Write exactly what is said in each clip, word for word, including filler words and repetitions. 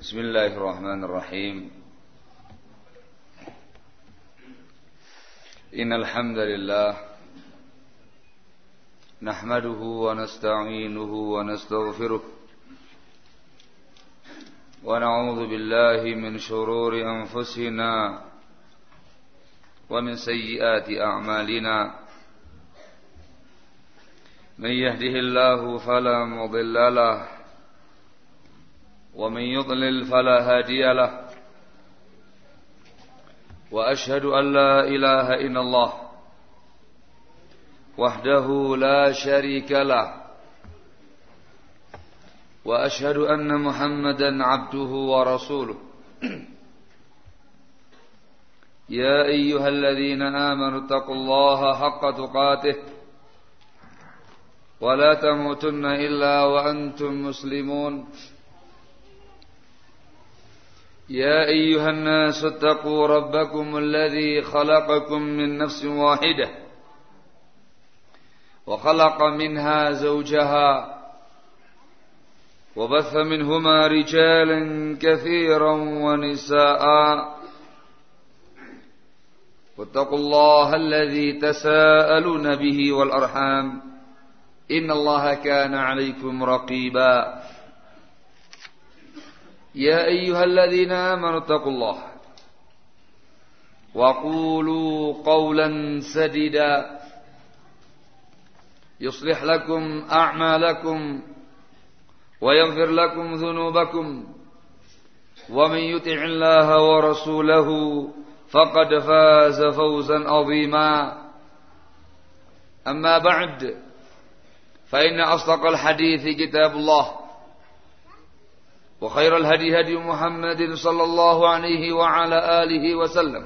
Bismillahirrahmanirrahim. Innal hamdalillah nahmaduhu wa nasta'inuhu wa nastaghfiruh wa na'udzu billahi min shururi anfusina wa min sayyiati a'malina. Man yahdihillahu fala mudilla lahu ومن يضلل فلا هادي له وأشهد أن لا إله إلا الله وحده لا شريك له وأشهد أن محمدا عبده ورسوله يا أيها الذين آمنوا اتقوا الله حق تقاته ولا تموتن إلا وأنتم مسلمون يا أيها الناس اتقوا ربكم الذي خلقكم من نفس واحدة وخلق منها زوجها وبث منهما رجالا كثيرا ونساء واتقوا الله الذي تساءلون به والأرحام إن الله كان عليكم رقيبا يا أيها الذين آمنوا اتقوا الله وقولوا قولا سديدا يصلح لكم أعمالكم ويغفر لكم ذنوبكم ومن يطع الله ورسوله فقد فاز فوزا عظيما أما بعد فإن أصدق الحديث كتاب الله وخير الهدي هدي محمد صلى الله عليه وعلى آله وسلم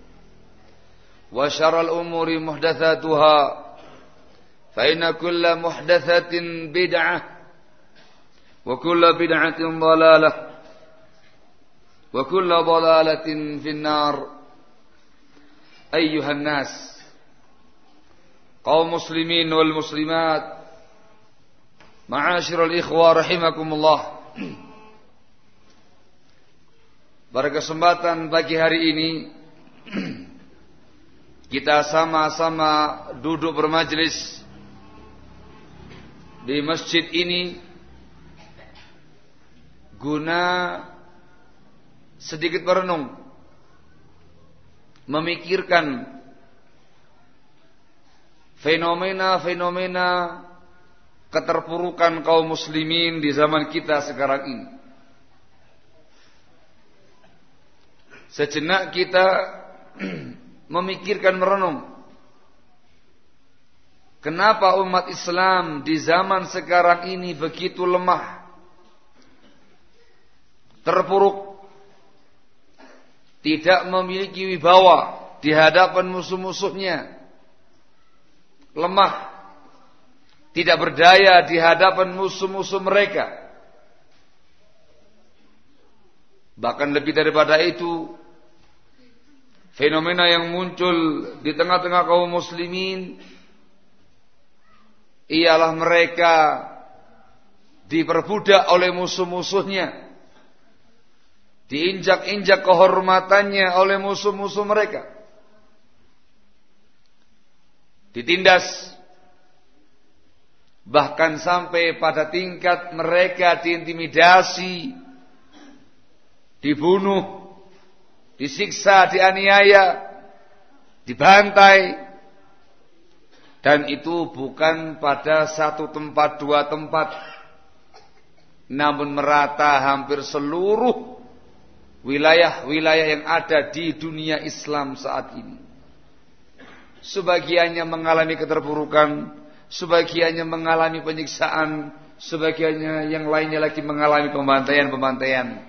وشر الأمور محدثاتها فإن كل محدثة بدعة وكل بدعة ضلالة وكل ضلالة في النار. أيها الناس قوم مسلمين والمسلمات معاشر الإخوة رحمكم الله. Pada kesempatan pagi hari ini kita sama-sama duduk bermajlis di masjid ini guna sedikit merenung, memikirkan fenomena-fenomena keterpurukan kaum muslimin di zaman kita sekarang ini. Sejenak kita memikirkan, merenung, kenapa umat Islam di zaman sekarang ini begitu lemah, terpuruk, tidak memiliki wibawa di hadapan musuh-musuhnya, lemah, tidak berdaya di hadapan musuh-musuh mereka. Bahkan lebih daripada itu, fenomena yang muncul di tengah-tengah kaum muslimin ialah mereka diperbudak oleh musuh-musuhnya, diinjak-injak kehormatannya oleh musuh-musuh mereka, ditindas, bahkan sampai pada tingkat mereka diintimidasi, dibunuh, disiksa, dianiaya, dibantai. Dan itu bukan pada satu tempat, dua tempat, namun merata hampir seluruh wilayah-wilayah yang ada di dunia Islam saat ini. Sebagiannya mengalami keterpurukan, sebagiannya mengalami penyiksaan, sebagiannya yang lainnya lagi mengalami pembantaian-pembantaian.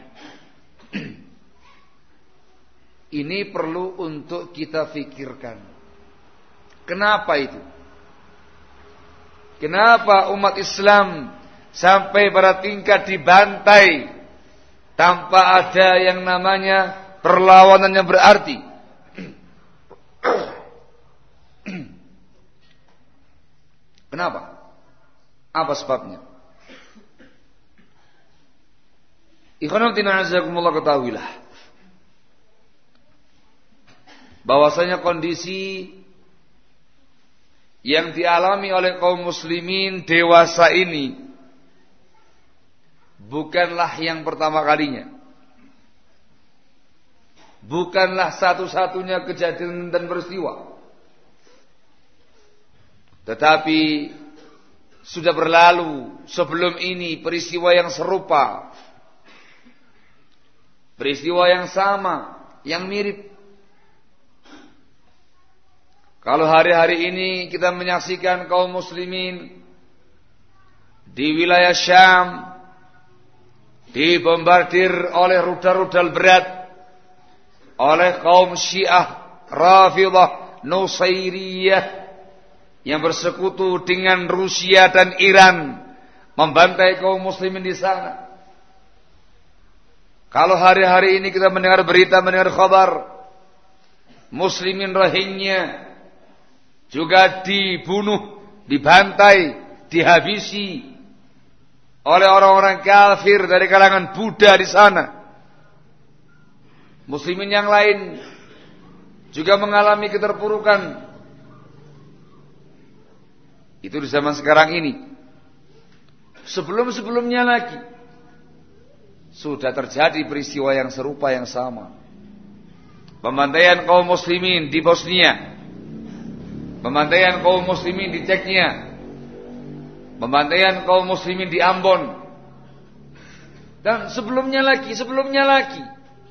Ini perlu untuk kita fikirkan. Kenapa itu? Kenapa umat Islam sampai pada tingkat dibantai tanpa ada yang namanya perlawanan yang berarti? Kenapa? Apa sebabnya? Ikhwan fillah azakumullah, ketahuilah bahwasanya kondisi yang dialami oleh kaum muslimin dewasa ini bukanlah yang pertama kalinya. Bukanlah satu-satunya kejadian dan peristiwa. Tetapi sudah berlalu sebelum ini peristiwa yang serupa, peristiwa yang sama, yang mirip. Kalau hari-hari ini kita menyaksikan kaum muslimin di wilayah Syam dibombardir oleh rudal-rudal berat oleh kaum Syiah Rafidhah Nusairiyah yang bersekutu dengan Rusia dan Iran membantai kaum muslimin di sana. Kalau hari-hari ini kita mendengar berita, mendengar kabar muslimin Rohingya juga dibunuh, dibantai, dihabisi oleh orang-orang kafir dari kalangan Buddha di sana. Muslimin yang lain juga mengalami keterpurukan. Itu di zaman sekarang ini. Sebelum-sebelumnya lagi sudah terjadi peristiwa yang serupa, yang sama. Pembantaian kaum muslimin di Bosnia, pembantaian kaum muslimin di Chechnya, pembantaian kaum muslimin di Ambon, dan sebelumnya lagi, sebelumnya lagi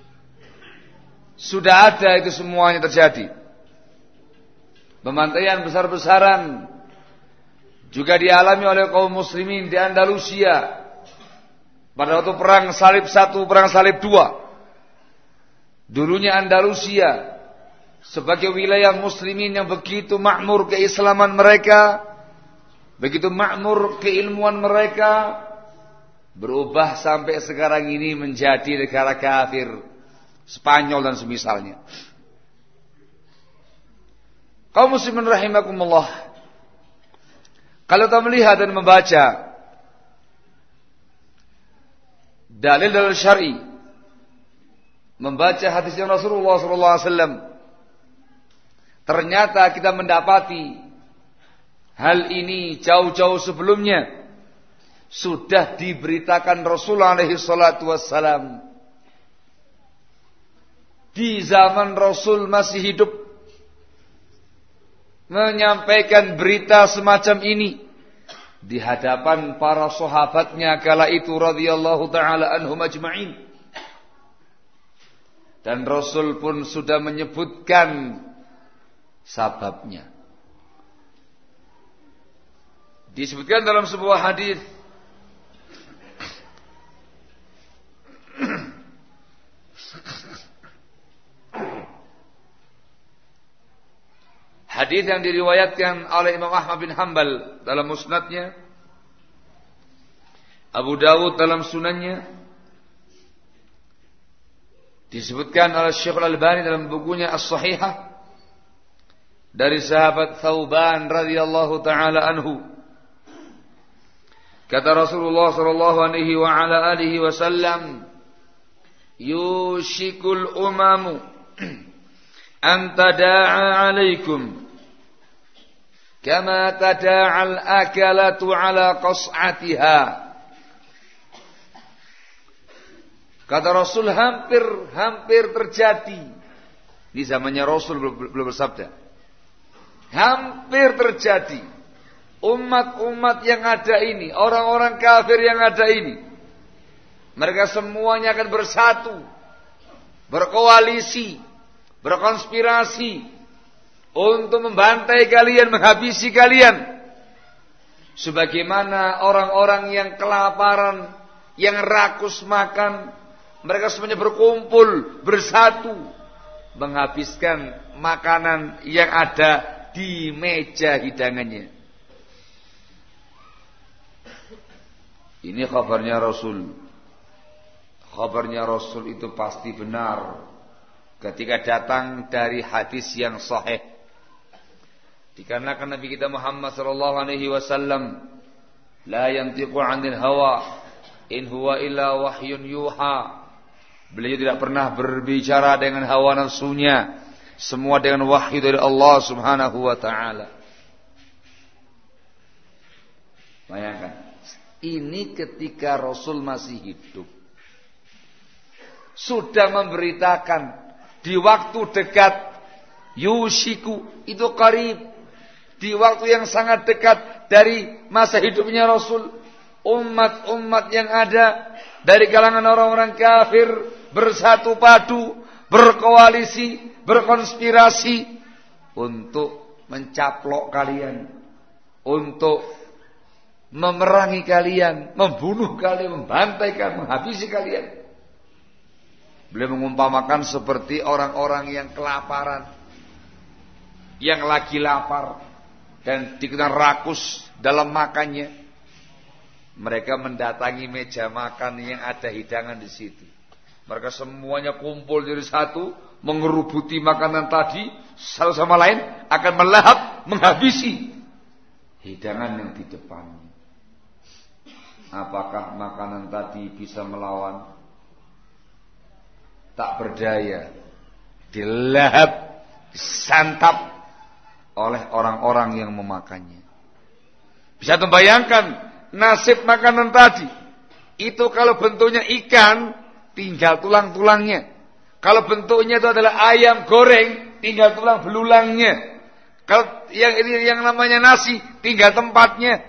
sudah ada itu semuanya terjadi. Pembantaian besar-besaran juga dialami oleh kaum muslimin di Andalusia pada waktu perang salib satu, perang salib dua. Dulunya Andalusia sebagai wilayah muslimin yang begitu makmur keislaman mereka, begitu makmur keilmuan mereka, berubah sampai sekarang ini menjadi negara kafir, Spanyol dan semisalnya. Kaum muslimin rahimakumullah, kalau kita melihat dan membaca dalil-dalil syar'i, membaca hadisnya Rasulullah sallallahu alaihi wasallam, ternyata kita mendapati hal ini jauh-jauh sebelumnya sudah diberitakan Rasulullah alaihi salatu wassalam. Di zaman Rasul masih hidup, menyampaikan berita semacam ini di hadapan para sahabatnya kala itu radhiyallahu taala anhum ajma'in. Dan Rasul pun sudah menyebutkan sababnya. Disebutkan dalam sebuah hadis hadis yang diriwayatkan oleh Imam Ahmad bin Hanbal dalam musnadnya, Abu Dawud dalam sunannya, disebutkan oleh Syekh Al-Albani dalam bukunya As-Sahihah dari sahabat Thauban radhiyallahu taala anhu. Kata Rasulullah sallallahu alaihi wa ala alihi wasallam, yushikul umamu an tada'a alaikum kama tada'al akalatu ala qas'atiha. Kata Rasul, hampir-hampir terjadi. Di zamannya Rasul belum bersabda. Hampir terjadi. Umat-umat yang ada ini, orang-orang kafir yang ada ini, mereka semuanya akan bersatu, berkoalisi, berkonspirasi untuk membantai kalian, menghabisi kalian. Sebagaimana orang-orang yang kelaparan, yang rakus makan, mereka semuanya berkumpul, bersatu, menghabiskan makanan yang ada di meja hidangannya. Ini kabarnya Rasul. Kabarnya Rasul itu pasti benar ketika datang dari hadis yang sahih. Dikarenakan Nabi kita Muhammad sallallahu alaihi wasallam la yantiqu 'anil hawa In huwa illa wahyun yuha. Beliau tidak pernah berbicara dengan hawa nafsunya. Semua dengan wahyu dari Allah Subhanahu wa taala. Bayangkan, ini ketika Rasul masih hidup. Sudah memberitakan di waktu dekat, yushiku, itu qarib. Di waktu yang sangat dekat dari masa hidupnya Rasul, umat-umat yang ada dari kalangan orang-orang kafir bersatu padu, berkoalisi, berkonspirasi untuk mencaplok kalian, untuk memerangi kalian, membunuh kalian, membantai kalian, menghabisi kalian. Beliau mengumpamakan seperti orang-orang yang kelaparan, yang lagi lapar dan dikenal rakus dalam makannya. Mereka mendatangi meja makan yang ada hidangan di situ. Mereka semuanya kumpul jadi satu, mengerubuti makanan tadi, satu sama lain akan melahap, menghabisi hidangan yang di depannya. Apakah makanan tadi bisa melawan? Tak berdaya, dilahap, disantap oleh orang-orang yang memakannya. Bisa membayangkan nasib makanan tadi. Itu kalau bentuknya ikan, tinggal tulang-tulangnya. Kalau bentuknya itu adalah ayam goreng, tinggal tulang belulangnya. Kalau yang ini yang namanya nasi, tinggal tempatnya.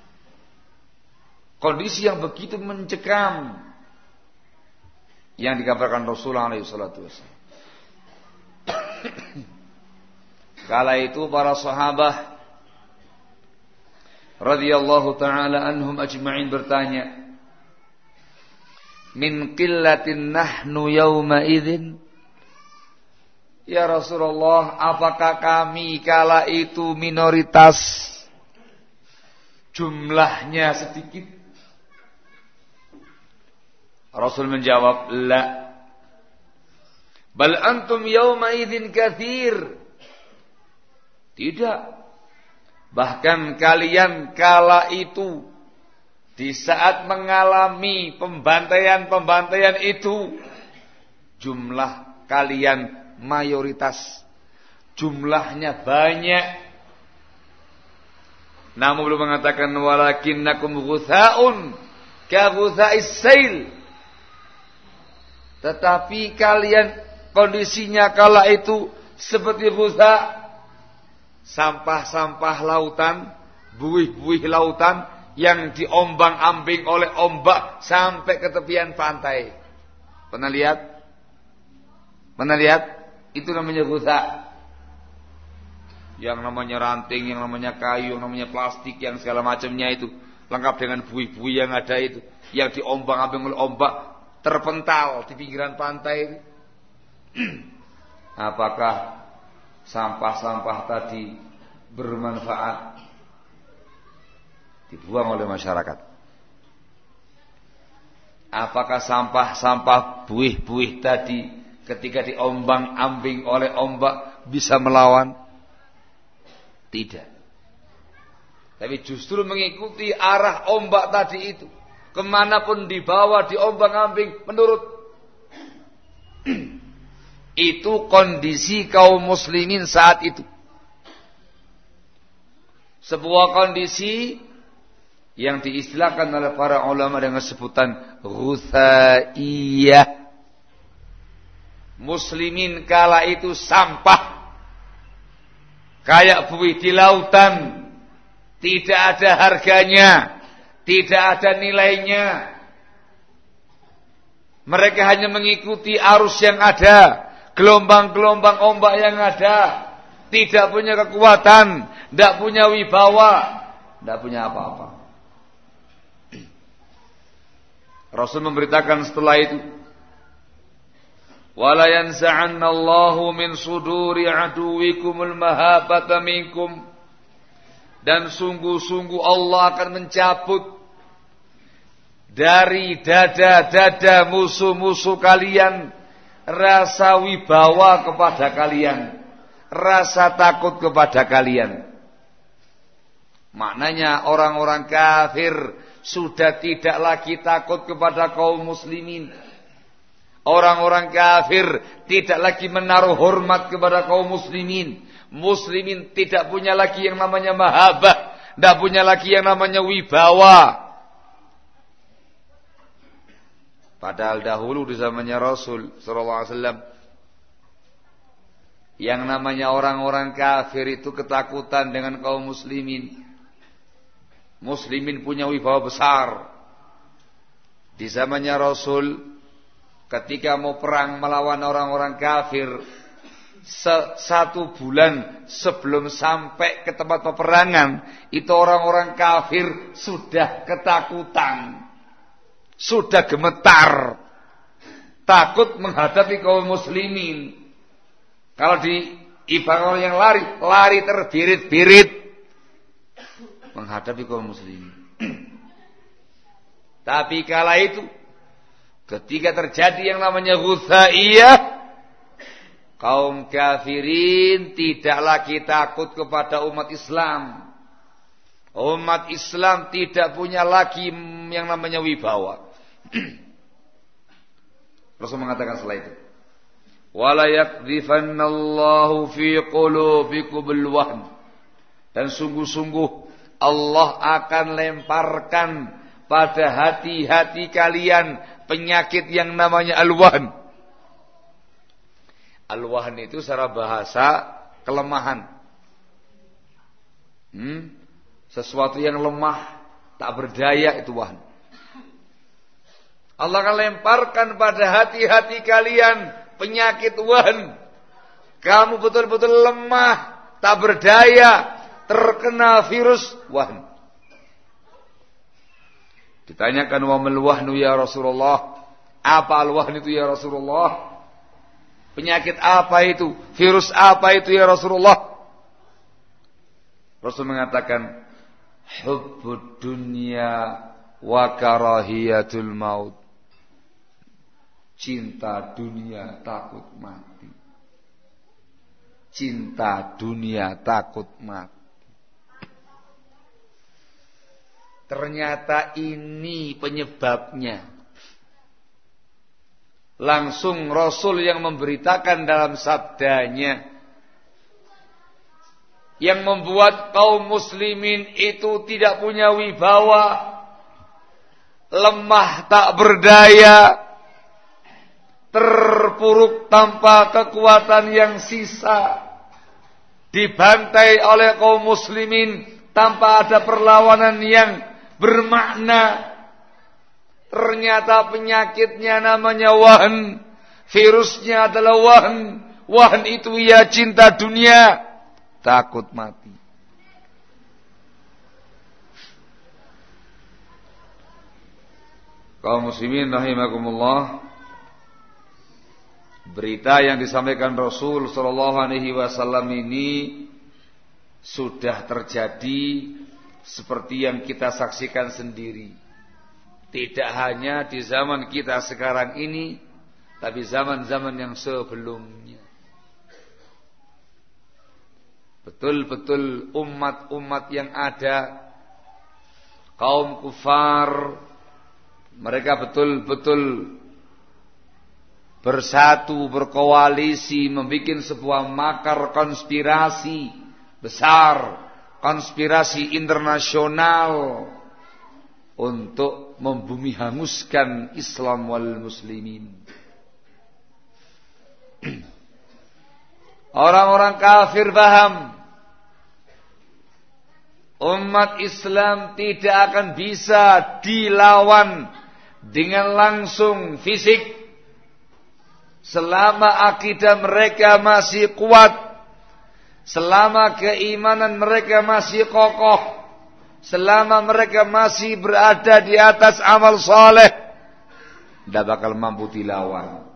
Kondisi yang begitu mencekam yang dikabarkan Rasulullah shallallahu alaihi wasallam. Kala itu para sahabat radhiyallahu taala anhum ajma'in bertanya, min qillatin nahnu yawma idzin, ya Rasulullah, apakah kami kala itu minoritas, jumlahnya sedikit? Rasul menjawab, la, bal antum yawma idzin katsir. Tidak, bahkan kalian kala itu di saat mengalami pembantaian-pembantaian itu, jumlah kalian mayoritas, jumlahnya banyak. Namun belum mengatakan walakinnakum ghutha'un ka ghutha'is sail. Tetapi kalian kondisinya kala itu seperti ghutha', sampah-sampah lautan, buih-buih lautan yang diombang-ambing oleh ombak sampai ke tepian pantai. Pernah lihat? Pernah lihat? Itu namanya ghutha'. Yang namanya ranting, yang namanya kayu, yang namanya plastik, yang segala macamnya itu, lengkap dengan buih-buih yang ada itu, yang diombang-ambing oleh ombak, terpental di pinggiran pantai itu. Apakah sampah-sampah tadi bermanfaat? Dibuang oleh masyarakat. Apakah sampah-sampah buih-buih tadi ketika diombang-ambing oleh ombak bisa melawan? Tidak. Tapi justru mengikuti arah ombak tadi itu. Kemanapun dibawa, diombang-ambing, menurut. Itu kondisi kaum muslimin saat itu. Sebuah kondisi yang diistilahkan oleh para ulama dengan sebutan ghuthaiyah. Muslimin kala itu sampah, kayak buih di lautan, tidak ada harganya, tidak ada nilainya. Mereka hanya mengikuti arus yang ada, gelombang-gelombang ombak yang ada, tidak punya kekuatan, tidak punya wibawa, tidak punya apa-apa. Rasul memberitakan setelah itu, wala yansa'anna Allahu min suduri aduwikumul mahabata minkum, dan sungguh-sungguh Allah akan mencabut dari dada-dada musuh-musuh kalian rasa wibawa kepada kalian, rasa takut kepada kalian. Maknanya orang-orang kafir sudah tidak lagi takut kepada kaum muslimin. Orang-orang kafir tidak lagi menaruh hormat kepada kaum muslimin. Muslimin tidak punya lagi yang namanya mahabbah, tidak punya lagi yang namanya wibawa. Padahal dahulu di zamannya Rasul sallallahu alaihi wasallam, yang namanya orang-orang kafir itu ketakutan dengan kaum muslimin. Muslimin punya wibawa besar. Di zamannya Rasul, ketika mau perang melawan orang-orang kafir, satu bulan sebelum sampai ke tempat peperangan, itu orang-orang kafir sudah ketakutan, sudah gemetar, takut menghadapi kaum muslimin. Kalau di ibarat orang yang lari, lari terbirit-birit menghadapi kaum muslimin. Tapi kala itu, ketika terjadi yang namanya Ghusaiyah, kaum kafirin tidak lagi takut kepada umat Islam. Umat Islam tidak punya lagi yang namanya wibawa. Rasul mengatakan setelah itu, wala yakdhifannallahu fi qulubikumul wahn, dan sungguh-sungguh Allah akan lemparkan pada hati-hati kalian penyakit yang namanya al-wahn. Al-wahn itu secara bahasa kelemahan. Hmm? Sesuatu yang lemah, tak berdaya, itu wahn. Allah akan lemparkan pada hati-hati kalian penyakit wahn. Kamu betul-betul lemah, tak berdaya, terkena virus wahn. Ditanyakan, wa mal wahnu ya Rasulullah? Apa al-wahn itu ya Rasulullah? Penyakit apa itu? Virus apa itu ya Rasulullah? Rasul mengatakan, hubbud dunya wa karahiyatul maut. Cinta dunia, takut mati. Cinta dunia, takut mati. Ternyata ini penyebabnya. Langsung Rasul yang memberitakan dalam sabdanya, yang membuat kaum muslimin itu tidak punya wibawa, lemah tak berdaya, terpuruk tanpa kekuatan yang sisa, dibantai oleh kaum muslimin tanpa ada perlawanan yang bermakna. Ternyata penyakitnya namanya wahn. Virusnya adalah wahn. Wahn itu ya cinta dunia, takut mati. Kaum muslimin rahimakumullah, berita yang disampaikan Rasul sallallahu alaihi wasallam ini sudah terjadi seperti yang kita saksikan sendiri. Tidak hanya di zaman kita sekarang ini, tapi zaman-zaman yang sebelumnya. Betul-betul umat-umat yang ada, kaum kufar, mereka betul-betul bersatu, berkoalisi, membuat sebuah makar konspirasi besar, konspirasi internasional untuk membumi hanguskan Islam wal muslimin. Orang-orang kafir paham, umat Islam tidak akan bisa dilawan dengan langsung fisik selama akidah mereka masih kuat, selama keimanan mereka masih kokoh, selama mereka masih berada di atas amal saleh, tidak bakal mampu dilawan.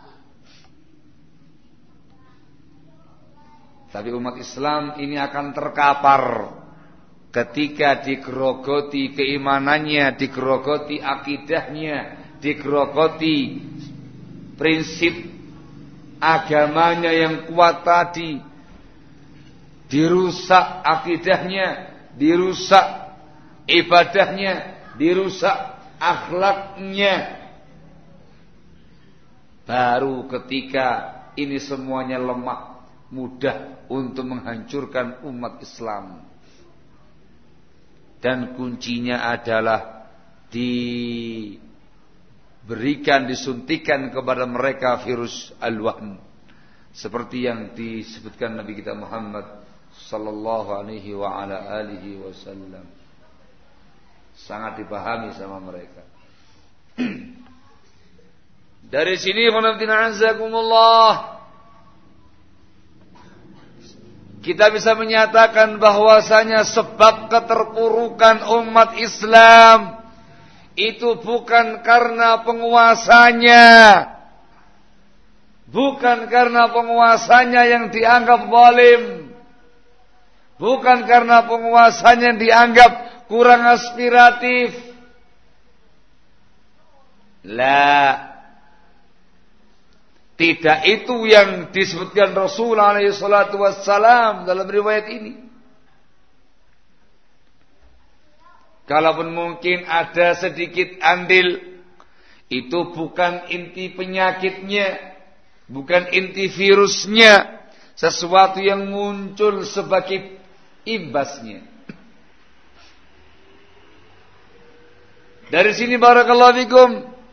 Tapi umat Islam ini akan terkapar ketika digerogoti keimanannya, digerogoti akidahnya, digerogoti prinsip agamanya yang kuat tadi, dirusak akidahnya, dirusak ibadahnya, dirusak akhlaknya. Baru ketika ini semuanya lemah, mudah untuk menghancurkan umat Islam. Dan kuncinya adalah diberikan, disuntikan kepada mereka virus al-wahm, seperti yang disebutkan Nabi kita Muhammad sallallahu alaihi wa ala alihi wasallam. Sangat dipahami sama mereka. Dari sini khonaftina azakumullah, kita bisa menyatakan bahwasanya sebab keterpurukan umat Islam itu bukan karena penguasanya, bukan karena penguasanya yang dianggap zalim, bukan karena penguasanya yang dianggap kurang aspiratif. La, tidak itu yang disebutkan Rasul alaihi salatu wassalam dalam riwayat ini. Kalaupun mungkin ada sedikit andil, itu bukan inti penyakitnya, bukan inti virusnya, sesuatu yang muncul sebagai imbasnya. Dari sini barakallahu fikum,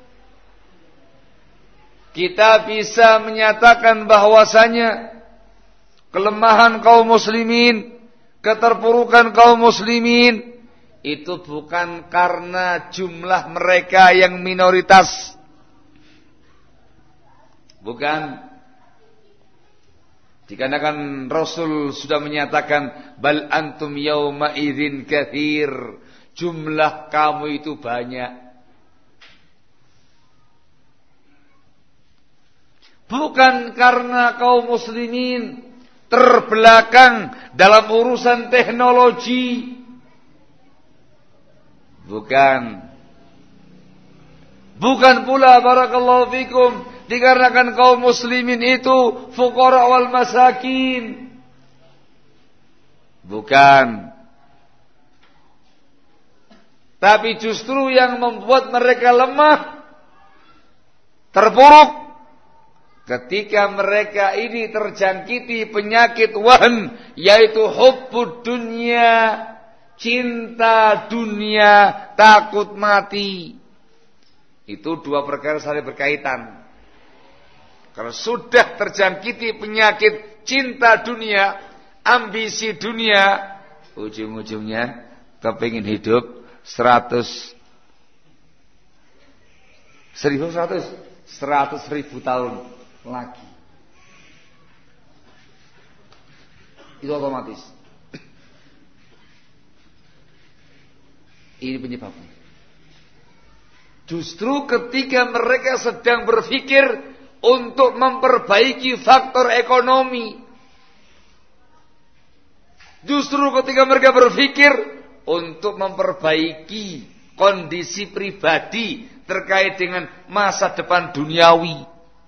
kita bisa menyatakan bahwasanya kelemahan kaum muslimin, keterpurukan kaum muslimin itu bukan karena jumlah mereka yang minoritas. Bukan. Dikarenakan Rasul sudah menyatakan bal antum yauma idzin katsir, jumlah kamu itu banyak. Bukan karena kaum muslimin terbelakang dalam urusan teknologi. Bukan. Bukan pula barakallahu fikum dikarenakan kaum muslimin itu fuqara wal masakin. Bukan. Tapi justru yang membuat mereka lemah, terpuruk, ketika mereka ini terjangkiti penyakit wahm, yaitu hubbud dunya, cinta dunia, takut mati. Itu dua perkara saling berkaitan. Kalau sudah terjangkiti penyakit cinta dunia, ambisi dunia, ujung-ujungnya kepingin hidup seratus, seribu seratus, seratus ribu tahun lagi. Itu otomatis. Ini penyebabnya. Justru ketika mereka sedang berpikir untuk memperbaiki faktor ekonomi, justru ketika mereka berpikir untuk memperbaiki kondisi pribadi terkait dengan masa depan duniawi,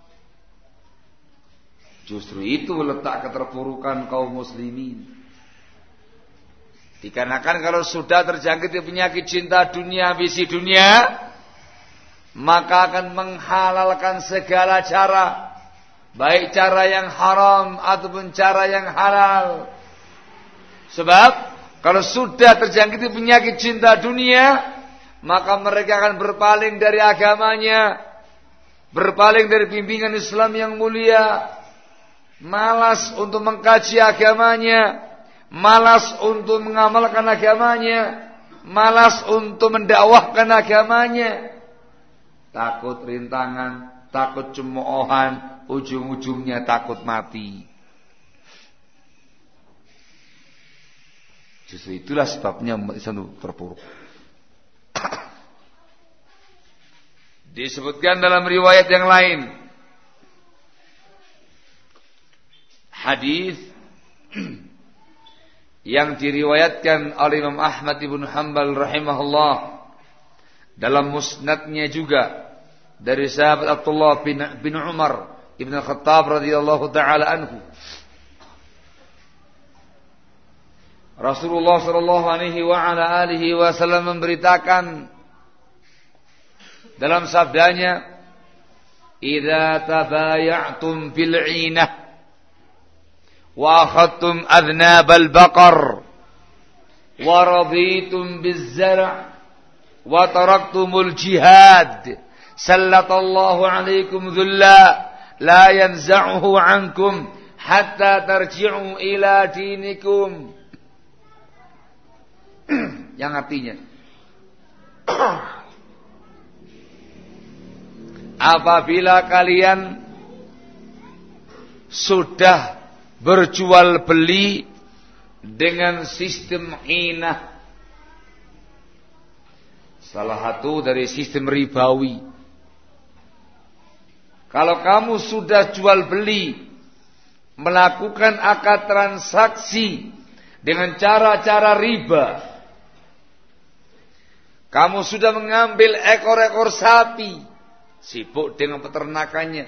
justru itu letak keterpurukan kaum muslimin. Dikarenakan kalau sudah terjangkit penyakit cinta dunia, ambisi dunia, maka akan menghalalkan segala cara, baik cara yang haram ataupun cara yang halal. Sebab kalau sudah terjangkit penyakit cinta dunia, maka mereka akan berpaling dari agamanya, berpaling dari bimbingan Islam yang mulia, malas untuk mengkaji agamanya, malas untuk mengamalkan agamanya, malas untuk mendakwahkan agamanya, takut rintangan, takut cemoohan, ujung-ujungnya takut mati. Justru itulah sebabnya umat Islam terpuruk. Disebutkan dalam riwayat yang lain, hadis yang diriwayatkan oleh Imam Ahmad ibn Hanbal rahimahullah dalam musnadnya juga dari sahabat Abdullah bin, bin Umar ibn Khattab radhiyallahu taala anhu. Rasulullah sallallahu alaihi wa ala alihi wasallam memberitakan dalam sabdanya, "Idza tabaya'tum bil 'inah wa akhadtum adnabal baqar wa raditum biz zar' wa taraktumul jihad, sallatallahu 'alaikum dhulla la yanza'uhu 'ankum hatta tarji'u ila dinikum." Yang artinya, apabila kalian sudah berjual beli dengan sistem inah, salah satu dari sistem ribawi. Kalau kamu sudah jual beli, melakukan akad transaksi dengan cara-cara riba, kamu sudah mengambil ekor-ekor sapi, sibuk dengan peternakannya,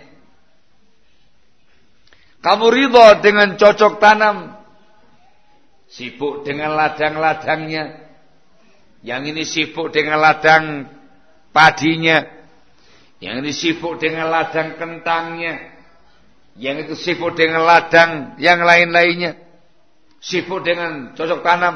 kamu ridha dengan cocok tanam, sibuk dengan ladang-ladangnya, yang ini sibuk dengan ladang padinya, yang ini sibuk dengan ladang kentangnya, yang itu sibuk dengan ladang yang lain-lainnya, sibuk dengan cocok tanam.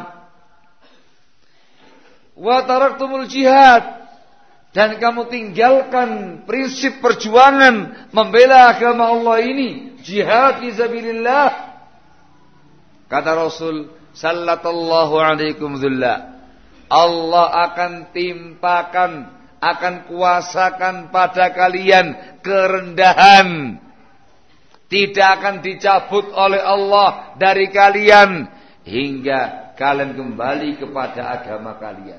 Wa taraktumul jihad, dan kamu tinggalkan prinsip perjuangan membela agama Allah ini, jihad fi sabilillah. Kata Rasul sallallahu alaikum dhulla, Allah akan timpakan, akan kuasakan pada kalian kerendahan, tidak akan dicabut oleh Allah dari kalian hingga kalian kembali kepada agama kalian.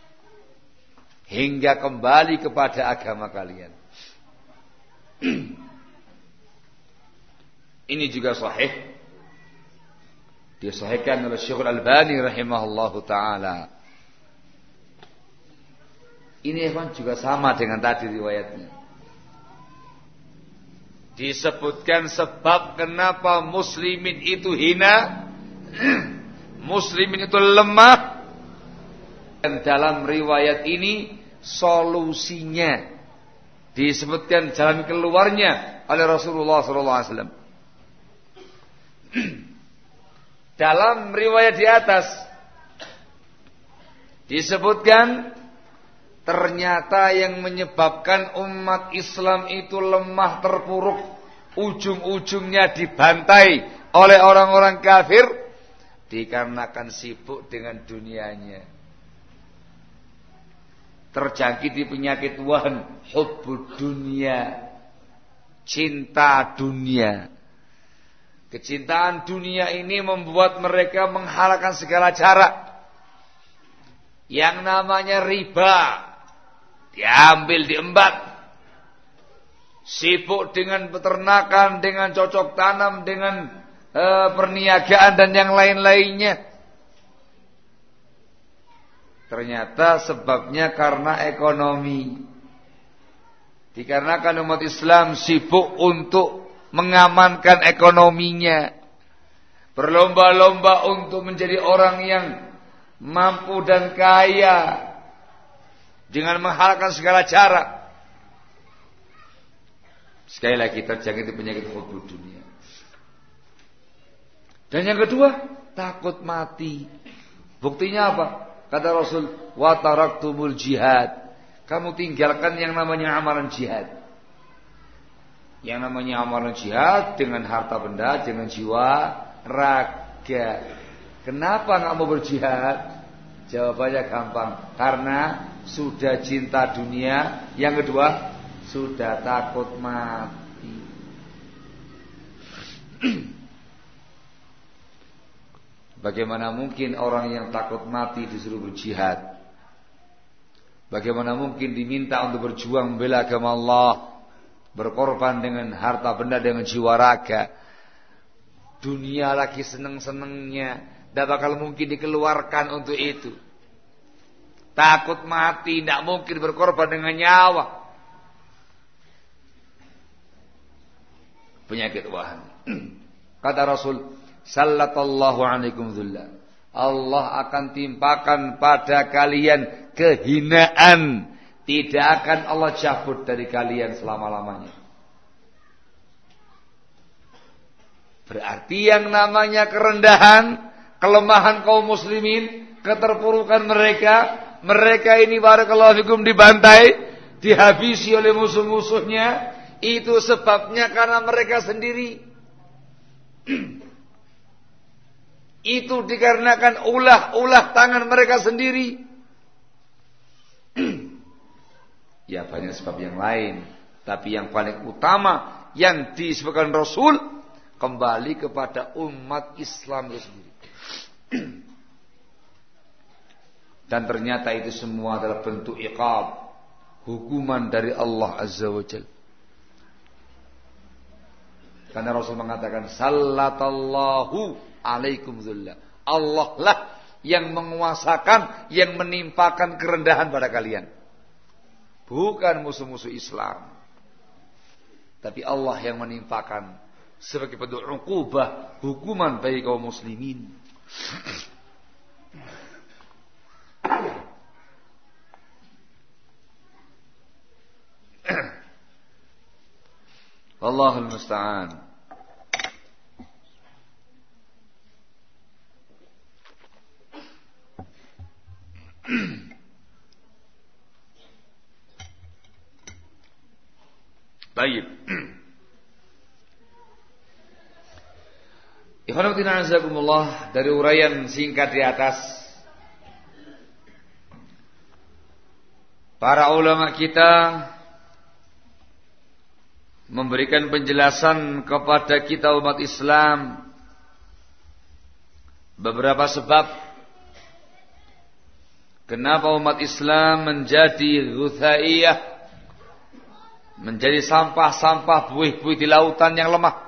Hingga kembali kepada agama kalian. Ini juga sahih, disahihkan oleh Syekh Al-Albani rahimahullahu taala. Ini kan juga sama dengan tadi riwayatnya. Disebutkan sebab kenapa muslimin itu hina, muslimin itu lemah, dan dalam riwayat ini solusinya disebutkan jalan keluarnya oleh Rasulullah sallallahu alaihi wasallam. Dalam riwayat di atas disebutkan ternyata yang menyebabkan umat Islam itu lemah terpuruk, ujung-ujungnya dibantai oleh orang-orang kafir, dikarenakan sibuk dengan dunianya. Terjangkiti penyakit wahan, hubbud dunia, cinta dunia. Kecintaan dunia ini membuat mereka menghalalkan segala cara. Yang namanya riba diambil, diembat. Sibuk dengan peternakan, dengan cocok tanam, dengan e, perniagaan dan yang lain-lainnya. Ternyata sebabnya karena ekonomi. Dikarenakan umat Islam sibuk untuk mengamankan ekonominya, berlomba-lomba untuk menjadi orang yang mampu dan kaya dengan menghalalkan segala cara. Sekali lagi terjangkit penyakit hubbud dunia. Dan yang kedua, takut mati. Buktinya apa? Kata Rasul, wa taraktumul jihad. Kamu tinggalkan yang namanya amalan jihad. Yang namanya amalan jihad dengan harta benda, dengan jiwa, raga. Kenapa enggak mau berjihad? Jawabannya gampang, karena sudah cinta dunia. Yang kedua, sudah takut mati. Bagaimana mungkin orang yang takut mati disuruh berjihad? Bagaimana mungkin diminta untuk berjuang membela agama Allah, berkorban dengan harta benda, dengan jiwa raga? Dunia lagi seneng-senengnya, tidak bakal mungkin dikeluarkan untuk itu. Takut mati, tidak mungkin berkorban dengan nyawa. Penyakit wahan. Kata Rasul sallallahu alaikum dhulla, Allah akan timpakan pada kalian kehinaan, tidak akan Allah cabut dari kalian selama-lamanya. Berarti yang namanya kerendahan, kelemahan kaum muslimin, keterpurukan mereka, mereka ini barakallahu fikum dibantai, dihabisi oleh musuh-musuhnya, itu sebabnya karena mereka sendiri. Itu dikarenakan ulah-ulah tangan mereka sendiri. Ya banyak sebab yang lain, tapi yang paling utama yang disebutkan Rasul kembali kepada umat Islam itu sendiri. Dan ternyata itu semua adalah bentuk iqab, hukuman dari Allah Azza wa Jalla. Karena Rasul mengatakan sallatallahu alaikum dzullah. Allah lah yang menguasakan, yang menimpakan kerendahan pada kalian. Bukan musuh-musuh Islam. Tapi Allah yang menimpakan sebagai bentuk uqubah, hukuman bagi kaum muslimin. Allahul musta'an. Baik. Ikhwanuddin azakumullah, dari uraian singkat di atas, para ulama kita memberikan penjelasan kepada kita umat Islam beberapa sebab kenapa umat Islam menjadi ghuthaiyah, menjadi sampah-sampah, buih-buih di lautan yang lemah,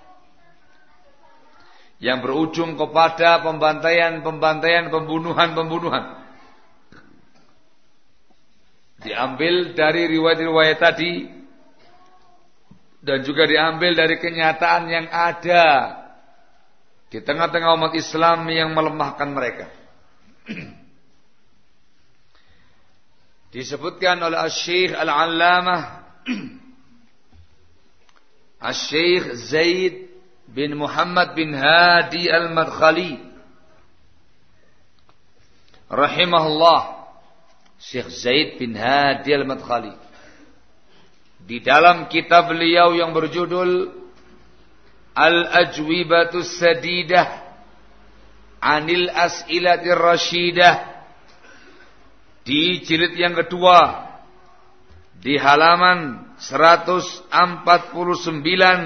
yang berujung kepada pembantaian-pembantaian, pembunuhan-pembunuhan. Diambil dari riwayat-riwayat tadi dan juga diambil dari kenyataan yang ada di tengah-tengah umat Islam yang melemahkan mereka. Disebutkan oleh Asy-Syaikh Al-Allamah Asy-Syaikh Zaid bin Muhammad bin Hadi Al-Madkhali rahimahullah, Syekh Zaid bin Hadi Al-Madkhali, di dalam kitab beliau yang berjudul Al-Ajwibatus Sadidah Anil As'ilatir Rashidah, di jilid yang kedua di halaman seratus empat puluh sembilan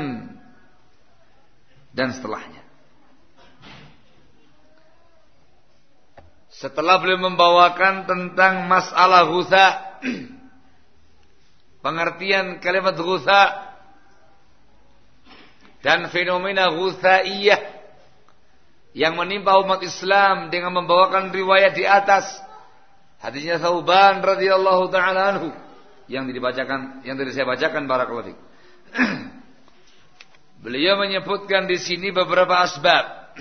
dan setelahnya. Setelah beliau membawakan tentang masalah ghutha, pengertian kalimat ghutha dan fenomena ghuthaiyah yang menimpa umat Islam dengan membawakan riwayat di atas, hadisnya Thauban radhiyallahu taala anhu yang dibacakan, yang tadi saya bacakan, barakallahu fiik. Beliau menyebutkan di sini beberapa asbab.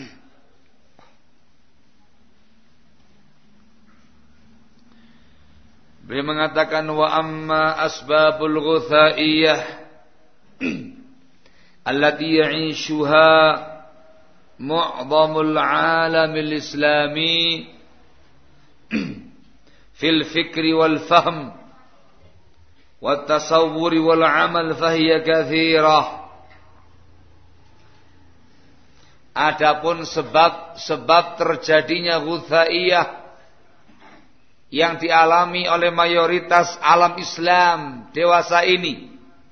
Beliau mengatakan wa amma asbabul ghuthaiyah allati ya'ishuha mu'dhamul 'alamil islami fil fikri wal fahm wat tasawwur wal 'amal fahiya katsirah. Adapun sebab-sebab terjadinya ghuthaiyah yang dialami oleh mayoritas alam Islam dewasa ini,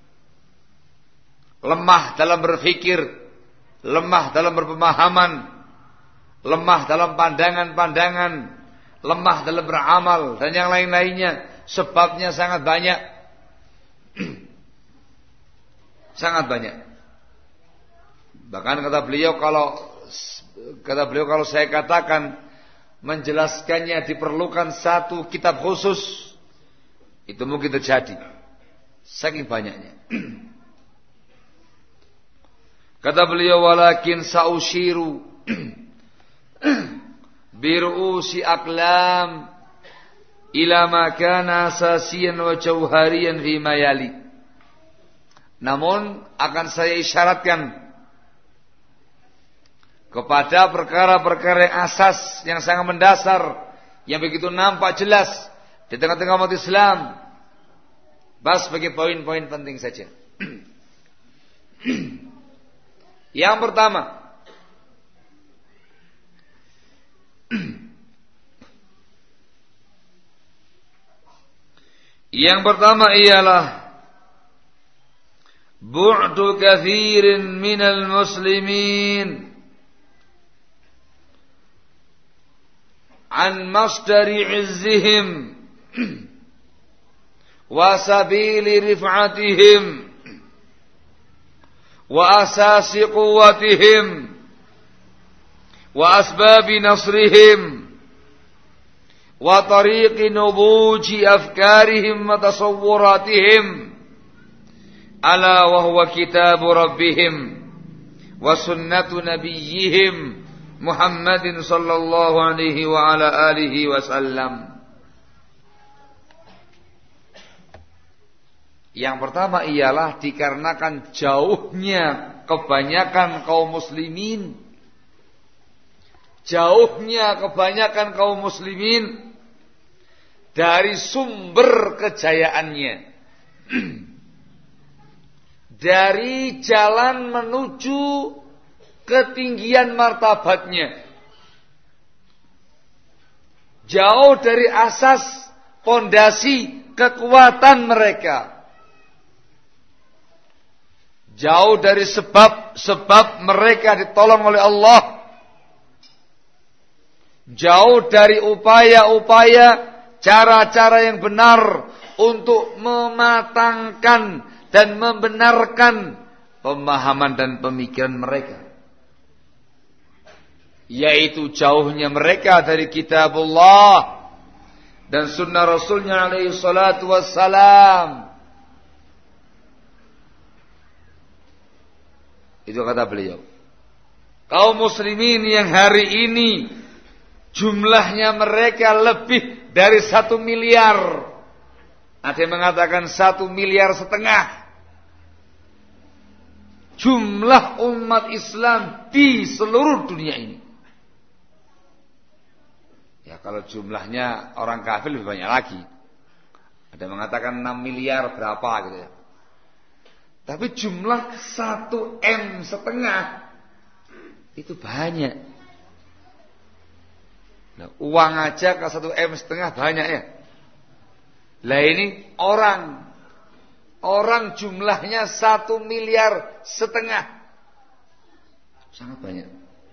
lemah dalam berpikir, lemah dalam berpemahaman, lemah dalam pandangan-pandangan, lemah dalam beramal, dan yang lain-lainnya. Sebabnya sangat banyak. Sangat banyak. Bahkan kata beliau kalau kata beliau kalau saya katakan menjelaskannya diperlukan satu kitab khusus, itu mungkin terjadi. Saking banyaknya. Kata beliau walakin saushiru biru'usi aqlam ila ma kana asasiyan wa jauhariyan fi ma yali. Namun akan saya isyaratkan kepada perkara-perkara yang asas, yang sangat mendasar, yang begitu nampak jelas di tengah-tengah umat Islam. Bahas sebagai poin-poin penting saja. Yang pertama, yang pertama ialah bu'du kathirin minal muslimin an masdari izzihim wa sabili rif'atihim wa asasi quwwatihim wa asbabi nasrihim wa tariqi nubuji afkarihim wa tasawuratihim ala wa huwa kitabu rabbihim wa sunnatu nabiyyihim Muhammadin sallallahu alaihi wa ala alihi wasallam. Yang pertama ialah dikarenakan jauhnya kebanyakan kaum muslimin, jauhnya kebanyakan kaum muslimin dari sumber kejayaannya, dari jalan menuju ketinggian martabatnya, jauh dari asas pondasi kekuatan mereka, jauh dari sebab-sebab mereka ditolong oleh Allah, jauh dari upaya-upaya, cara-cara yang benar untuk mematangkan dan membenarkan pemahaman dan pemikiran mereka, yaitu jauhnya mereka dari kitabullah dan sunnah Rasulnya alaihi salatu wassalam. Itu kata beliau. Kaum muslimin yang hari ini jumlahnya mereka lebih dari satu miliar. Ada yang mengatakan satu miliar setengah. Jumlah umat Islam di seluruh dunia ini. Ya kalau jumlahnya orang kafir lebih banyak lagi. Ada yang mengatakan enam miliar berapa gitu ya. Tapi jumlah satu M setengah itu banyak. Nah, uang aja ke satu M setengah banyak ya. Lah ini orang, orang jumlahnya satu miliar setengah, sangat banyak.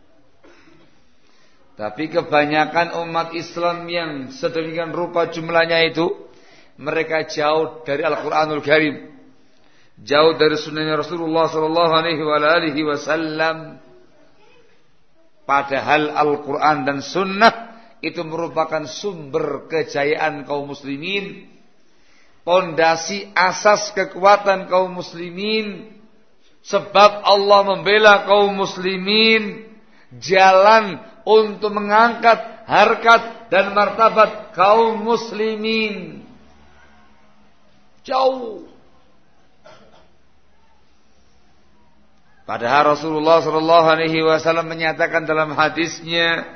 Tapi kebanyakan umat Islam yang sedemikian rupa jumlahnya itu, mereka jauh dari Al-Quranul Karim, jauh dari sunnahnya Rasulullah Sallallahu Alaihi Wasallam. Padahal Al-Quran dan Sunnah itu merupakan sumber kejayaan kaum muslimin, pondasi asas kekuatan kaum muslimin. Sebab Allah membela kaum muslimin, jalan untuk mengangkat harkat dan martabat kaum muslimin. Jauh. Padahal Rasulullah Sallallahu Alaihi Wasallam menyatakan dalam hadisnya,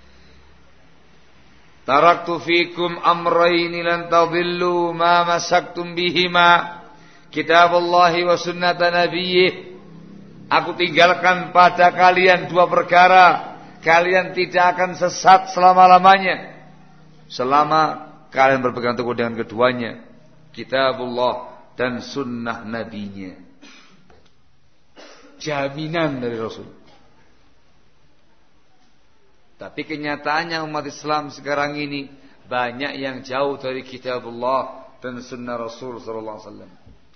taraktu fikum amrayni lan tadillu ma masaktum bihima kitabullahi wa sunnata nabiyyih. Aku tinggalkan pada kalian dua perkara, kalian tidak akan sesat selama-lamanya selama kalian berpegang teguh dengan keduanya, kitabullah dan sunnah nabinya. Jaminan dari Rasul. Tapi kenyataannya umat Islam sekarang ini banyak yang jauh dari kitabullah dan sunnah Rasul sallallahu alaihi wasallam.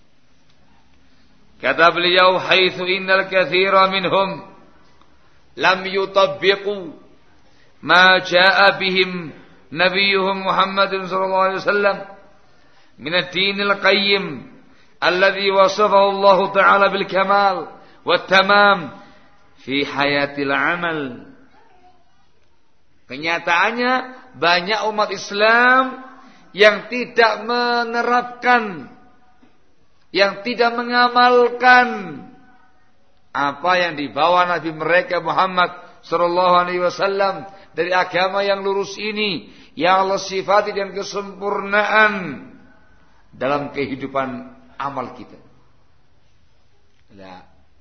Kata beliau, haitsu innal katsira minhum lam yutabbiqu ma jaa bihim nabiyuhum Muhammadun sallallahu alaihi wasallam min ad-dinil qayyim alladhi wasafahu Allah ta'ala bil kamal wa tamam fi hayatil amal. Kenyataannya banyak umat Islam yang tidak menerapkan, yang tidak mengamalkan apa yang dibawa Nabi mereka Muhammad sallallahu alaihi wasallam dari agama yang lurus ini, yang Allah sifati dengan kesempurnaan dalam kehidupan amal kita. Nah,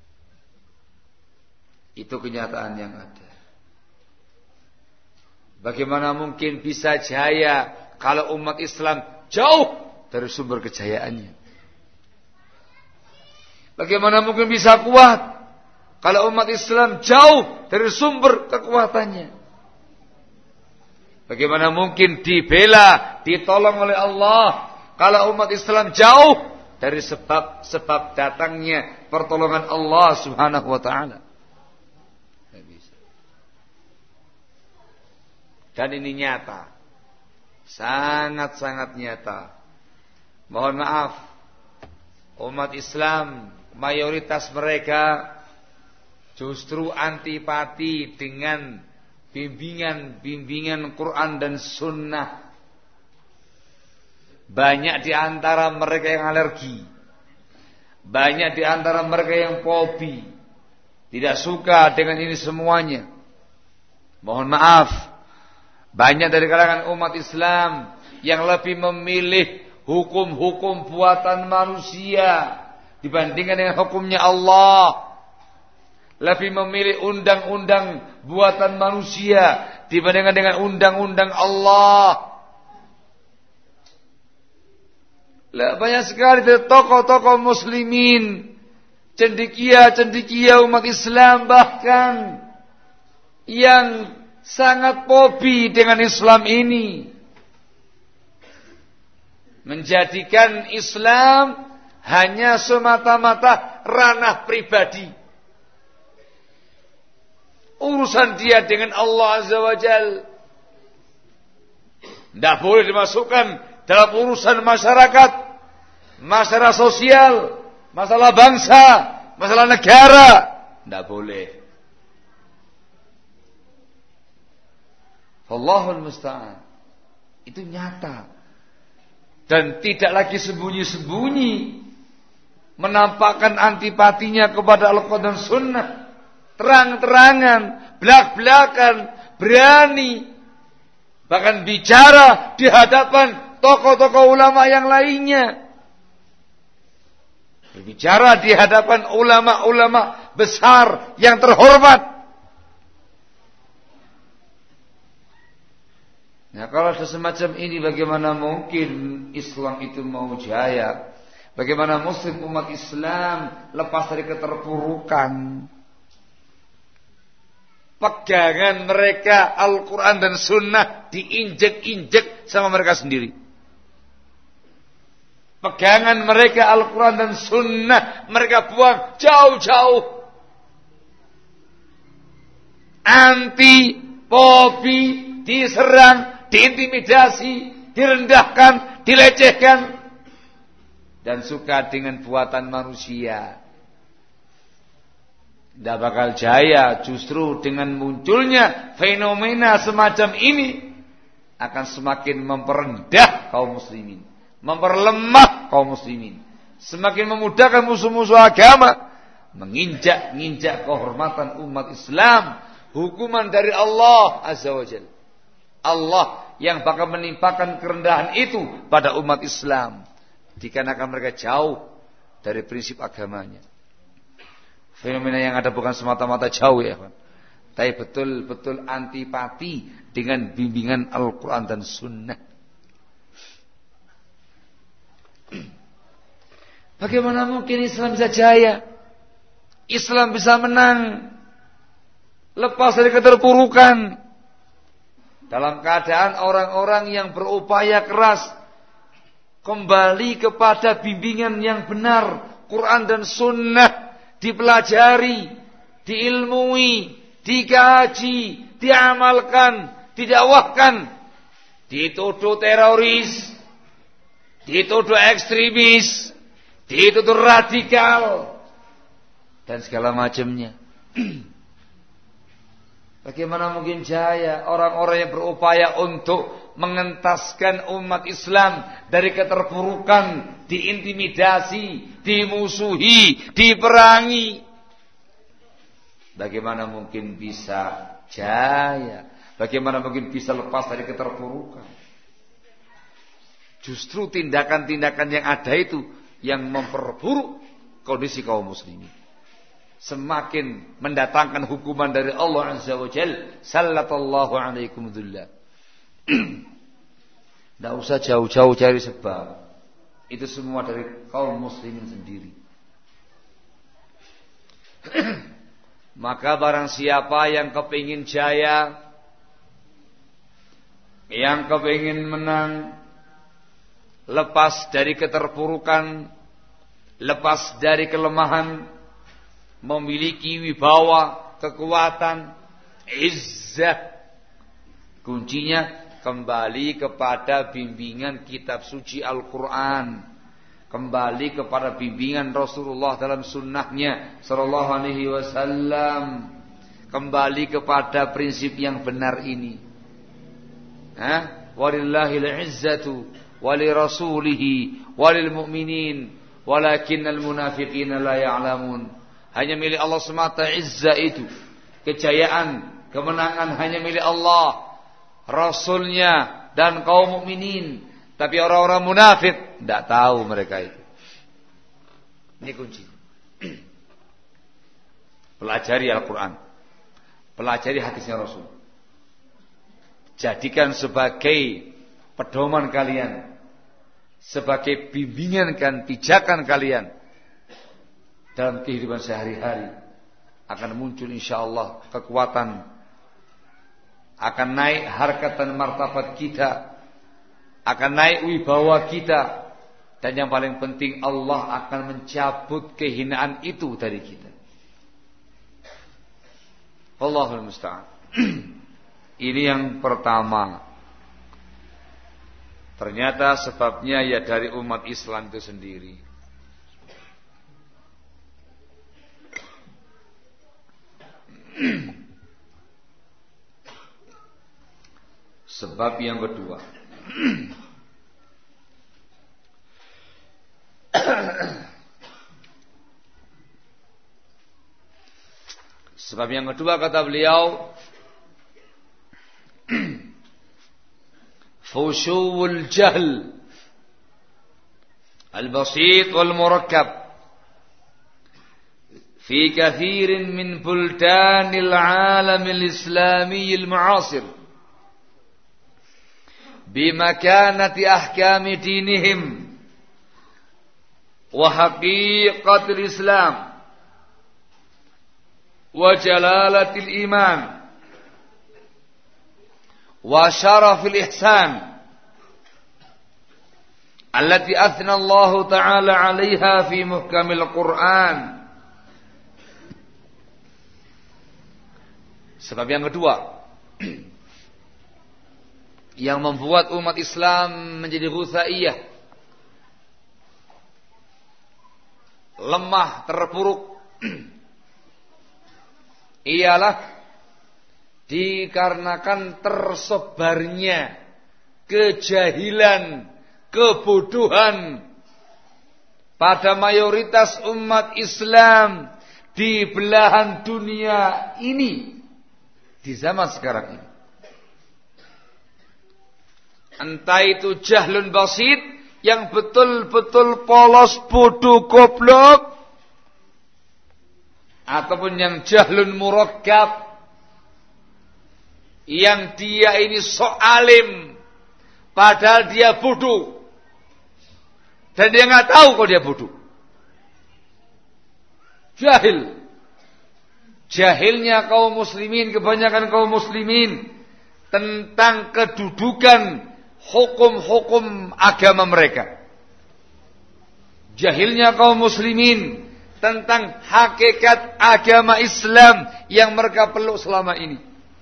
itu kenyataan yang ada. Bagaimana mungkin bisa jaya kalau umat Islam jauh dari sumber kejayaannya? Bagaimana mungkin bisa kuat kalau umat Islam jauh dari sumber kekuatannya? Bagaimana mungkin dibela, ditolong oleh Allah kalau umat Islam jauh dari sebab-sebab datangnya pertolongan Allah Subhanahu wa taala? Tidak bisa. Dan ini nyata. Sangat-sangat nyata. Mohon maaf, umat Islam mayoritas mereka justru antipati dengan bimbingan-bimbingan Quran dan Sunnah. Banyak di antara mereka yang alergi. Banyak di antara mereka yang fobi. Tidak suka dengan ini semuanya. Mohon maaf, banyak dari kalangan umat Islam yang lebih memilih hukum-hukum buatan manusia dibandingkan dengan hukumnya Allah. Lebih memilih undang-undang buatan manusia dibandingkan dengan undang-undang Allah. Banyak sekali dari tokoh-tokoh muslimin, cendekia-cendekia umat Islam bahkan yang sangat fobi dengan Islam ini, menjadikan Islam hanya semata-mata ranah pribadi. Urusan dia dengan Allah Azza wa Jalla tidak boleh dimasukkan dalam urusan masyarakat, masalah sosial, masalah bangsa, masalah negara. Tidak boleh. Allahul musta'an. Itu nyata. Dan tidak lagi sembunyi-sembunyi menampakkan antipatinya kepada Al-Quran dan Sunnah. Terang-terangan, belak-belakan, berani, bahkan bicara di hadapan tokoh-tokoh ulama yang lainnya. Berbicara di hadapan ulama-ulama besar yang terhormat. Nah, kalau semacam ini, bagaimana mungkin Islam itu mau jaya? Bagaimana muslim umat Islam lepas dari keterpurukan? Pegangan mereka Al-Quran dan Sunnah diinjek-injek sama mereka sendiri. Pegangan mereka Al-Quran dan Sunnah mereka buang jauh-jauh. Anti, fobi, diserang, diintimidasi, direndahkan, dilecehkan, dan suka dengan buatan manusia. Tidak bakal jaya. Justru dengan munculnya fenomena semacam ini akan semakin memperendah kaum muslimin, memperlemah kaum muslimin, semakin memudahkan musuh-musuh agama menginjak-injak kehormatan umat Islam. Hukuman dari Allah Azza wa Jalla, Allah yang bakal menimpakan kerendahan itu pada umat Islam dikarenakan mereka jauh dari prinsip agamanya. Fenomena yang ada bukan semata-mata jauh ya, tapi betul-betul antipati dengan bimbingan Al-Quran dan Sunnah. Bagaimana mungkin Islam bisa jaya? Islam bisa menang lepas dari keterpurukan dalam keadaan orang-orang yang berupaya keras kembali kepada bimbingan yang benar, Quran dan Sunnah, dipelajari, diilmui, dikaji, diamalkan, didakwahkan. Dituduh teroris, dituduh ekstremis, dituduh radikal, dan segala macamnya. Bagaimana mungkin jaya orang-orang yang berupaya untuk mengentaskan umat Islam dari keterpurukan, diintimidasi, dimusuhi, diperangi. Bagaimana mungkin bisa jaya? Bagaimana mungkin bisa lepas dari keterpurukan? Justru tindakan-tindakan yang ada itu yang memperburuk kondisi kaum muslimin. Semakin mendatangkan hukuman dari Allah Azza wa Jalla. Sallallahu alaikum dhullah. Tidak usah jauh-jauh cari sebab. Itu semua dari kaum muslimin sendiri. Maka barang siapa yang kepingin jaya, yang kepingin menang, lepas dari keterpurukan, lepas dari kelemahan, memiliki wibawa, kekuatan, izzah. Kuncinya kembali kepada bimbingan kitab suci Al-Quran, kembali kepada bimbingan Rasulullah dalam sunnahnya sallallahu alaihi wasallam, kembali kepada prinsip yang benar ini. Walillahil izzatu walirasulihi walil mu'minin walakinnal munafiqina la ya'lamun. Hanya milik Allah semata izzah itu, kejayaan, kemenangan hanya milik Allah, Rasulnya dan kaum mukminin. Tapi orang-orang munafik tidak tahu mereka itu. Ini kunci. Pelajari Al-Quran, pelajari hadisnya Rasul. Jadikan sebagai pedoman kalian, sebagai bimbingan dan pijakan kalian dalam kehidupan sehari-hari. Akan muncul insyaallah kekuatan, akan naik harkat dan martabat kita, akan naik wibawa kita, dan yang paling penting Allah akan mencabut kehinaan itu dari kita. Allahul musta'an. Ini yang pertama. Ternyata sebabnya ya dari umat Islam itu sendiri. Sebab yang kedua, sebab yang kedua kata beliau, fushul jahl al-basit wal-murakkab في كثير من بلدان العالم الإسلامي المعاصر بمكانة أحكام دينهم وحقيقة الإسلام وجلالة الإيمان وشرف الإحسان التي أثنى الله تعالى عليها في محكم القرآن. Sebab yang kedua yang membuat umat Islam menjadi ghusaiyah, lemah, terpuruk, ialah dikarenakan tersebarnya kejahilan, kebodohan pada mayoritas umat Islam di belahan dunia ini di zaman sekarang ini. Entah itu jahlun basit yang betul-betul polos, bodoh, goblok, ataupun yang jahlun murakkab yang dia ini sok alim padahal dia bodoh dan dia nggak tahu kalau dia bodoh. Jahil. Jahilnya kaum muslimin, kebanyakan kaum muslimin tentang kedudukan hukum-hukum agama mereka. Jahilnya kaum muslimin tentang hakikat agama Islam yang mereka peluk selama ini.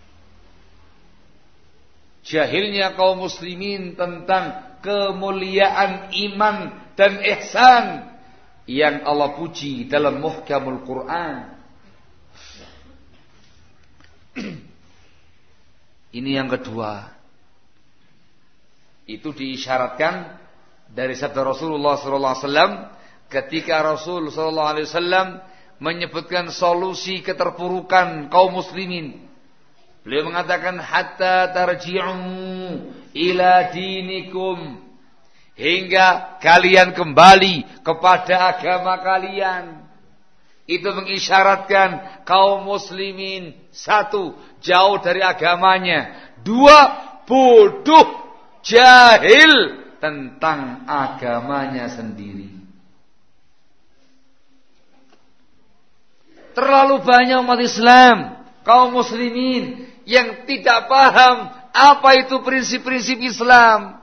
Jahilnya kaum muslimin tentang kemuliaan iman dan ihsan yang Allah puji dalam muhkamul Quran. Ini yang kedua. Itu diisyaratkan dari sabda Rasulullah sallallahu alaihi wasallam ketika Rasul sallallahu alaihi wasallam menyebutkan solusi keterpurukan kaum muslimin. Beliau mengatakan hatta tarji'u ila dinikum, hingga kalian kembali kepada agama kalian. Itu mengisyaratkan kaum muslimin satu, jauh dari agamanya, dua, bodoh, jahil tentang agamanya sendiri. Terlalu banyak umat Islam, kaum muslimin yang tidak paham apa itu prinsip-prinsip Islam.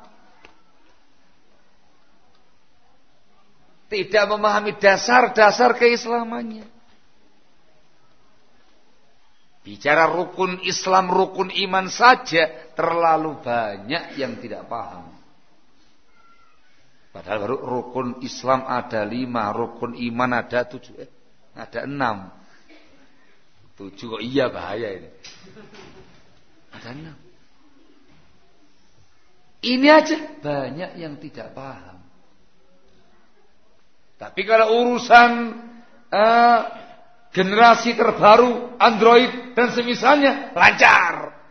Tidak memahami dasar-dasar keislamannya. Bicara rukun Islam, rukun iman saja terlalu banyak yang tidak paham. Padahal rukun Islam ada lima, rukun iman ada tujuh, eh, ada enam. Tujuh kok iya bahaya ini. Ada enam. Ini aja banyak yang tidak paham. Tapi kalau urusan uh, generasi terbaru, Android dan semisalnya, lancar.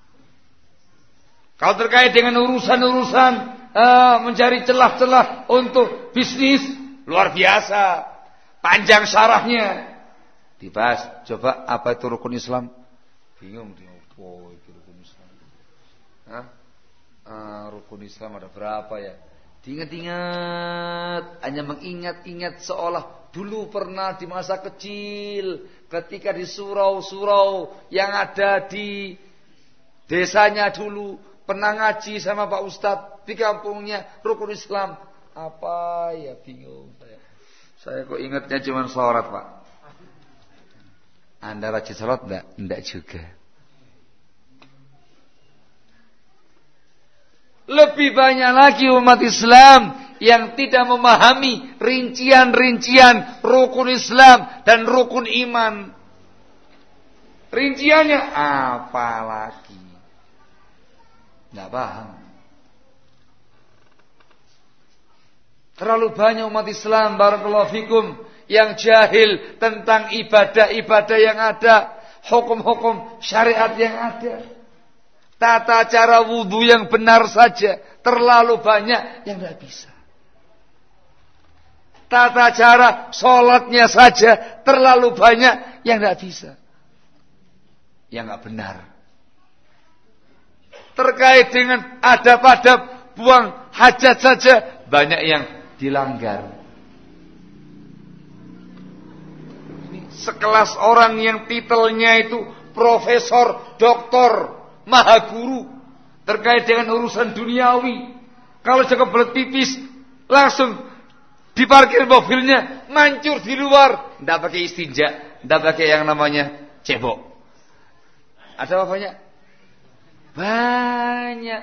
Kalau terkait dengan urusan-urusan uh, mencari celah-celah untuk bisnis, luar biasa. Panjang syarahnya. Dibahas, coba apa itu rukun Islam? Bingung dia, oh itu rukun Islam. Hah? Uh, rukun Islam ada berapa ya? Diingat-ingat, hanya mengingat-ingat seolah dulu pernah di masa kecil ketika di surau-surau yang ada di desanya dulu pernah ngaji sama Pak Ustadz di kampungnya rukun Islam. Apa ya, bingung saya. Saya kok ingatnya cuma sholat, Pak. Anda rajin sholat enggak? Enggak juga. Lebih banyak lagi umat Islam yang tidak memahami rincian-rincian rukun Islam dan rukun iman. Rinciannya apa lagi? Tidak paham. Terlalu banyak umat Islam, barakallahu fikum, yang jahil tentang ibadah-ibadah yang ada, hukum-hukum syariat yang ada. Tata cara wudhu yang benar saja terlalu banyak yang tidak bisa. Tata cara sholatnya saja terlalu banyak yang tidak bisa. Yang tidak benar. Terkait dengan adab-adab buang hajat saja banyak yang dilanggar. Ini sekelas orang yang titelnya itu profesor, doktor, maha guru terkait dengan urusan duniawi. Kalau cakap belet pipis langsung diparkir mobilnya, mancur di luar, tidak pakai istinja, tidak pakai yang namanya cebok. Ada apa banyak? Banyak.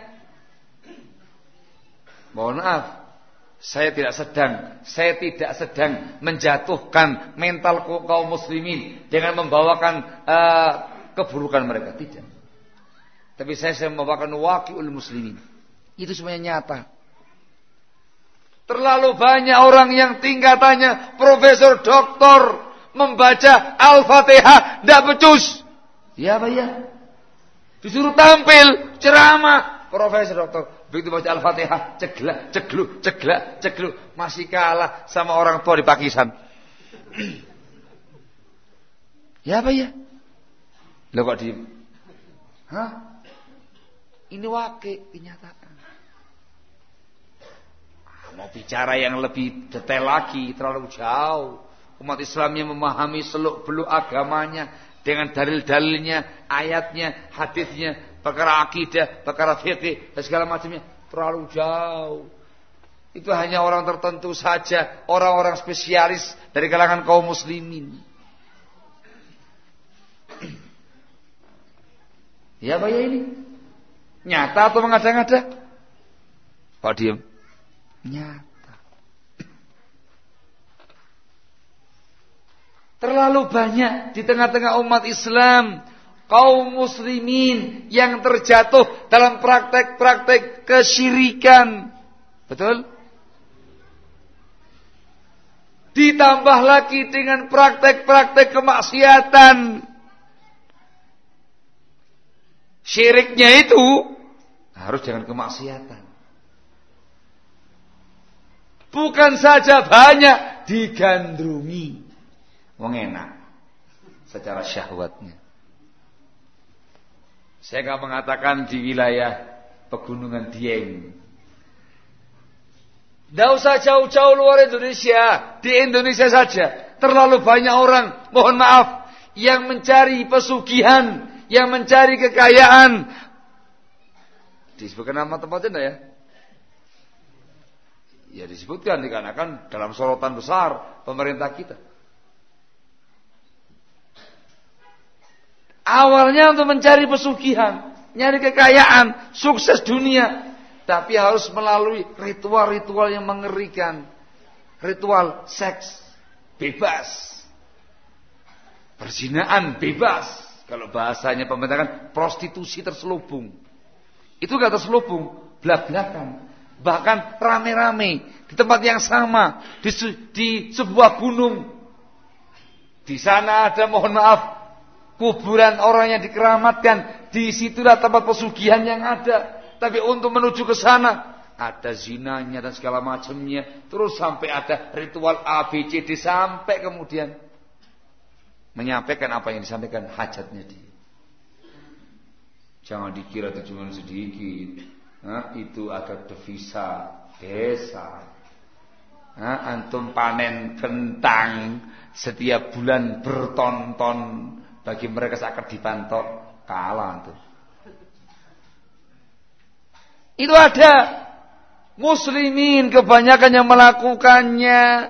Mohon maaf, saya tidak sedang, saya tidak sedang menjatuhkan mental kaum muslimin dengan membawakan uh, keburukan mereka, tidak. Tapi saya sedang membawakan waqi'ul muslimin. Itu semuanya nyata. Terlalu banyak orang yang tingkatannya profesor, doktor, membaca Al-Fatihah tidak becus. Ya Pak ya. Disuruh tampil ceramah, profesor, doktor, begitu baca Al-Fatihah ceglak, cegluk, ceglak, cegluk, masih kalah sama orang tua di Pakistan. Ya Pak ya. Loh kok diem? Hah? Ini wakil kenyataan. Mau bicara yang lebih detail lagi, terlalu jauh. Umat Islam yang memahami seluk-beluk agamanya dengan dalil-dalilnya, ayatnya, hadisnya, perkara akidah, perkara fikih dan segala macamnya, terlalu jauh. Itu hanya orang tertentu saja, orang-orang spesialis dari kalangan kaum muslimin. Ya Pak ya ini? Nyata atau mengada-ngada? Pak diem. Nyata. Terlalu banyak di tengah-tengah umat Islam kaum muslimin yang terjatuh dalam praktek-praktek kesyirikan. Betul? Ditambah lagi dengan praktek-praktek kemaksiatan. Syiriknya itu harus dengan kemaksiatan. Bukan saja banyak, digandrungi. Wong enak secara syahwatnya. Saya enggak mengatakan di wilayah pegunungan Dieng. Tidak usah jauh-jauh luar Indonesia. Di Indonesia saja terlalu banyak orang, mohon maaf, yang mencari pesugihan, yang mencari kekayaan. Disebutkan nama tempatnya enggak ya? Ya disebutkan dikarenakan dalam sorotan besar pemerintah kita. Awalnya untuk mencari pesugihan, nyari kekayaan, sukses dunia, tapi harus melalui ritual-ritual yang mengerikan. Ritual seks bebas, perzinahan bebas. Kalau bahasanya pemerintah kan prostitusi terselubung. Itu gak terselubung, belak-belakan. Bahkan rame-rame di tempat yang sama, di, di sebuah gunung. Di sana ada, mohon maaf, kuburan orang yang dikeramatkan. Disitulah tempat pesugihan yang ada. Tapi untuk menuju ke sana ada zinanya dan segala macamnya. Terus sampai ada ritual A B C D, sampai kemudian menyampaikan apa yang disampaikan, hajatnya dia. Jangan dikira itu cuma sedikit. Nah, itu ada devisa desa. Nah, antum panen kentang setiap bulan berton-ton, bagi mereka seakan dipantok, kalah tuh. Itu ada muslimin kebanyakan yang melakukannya.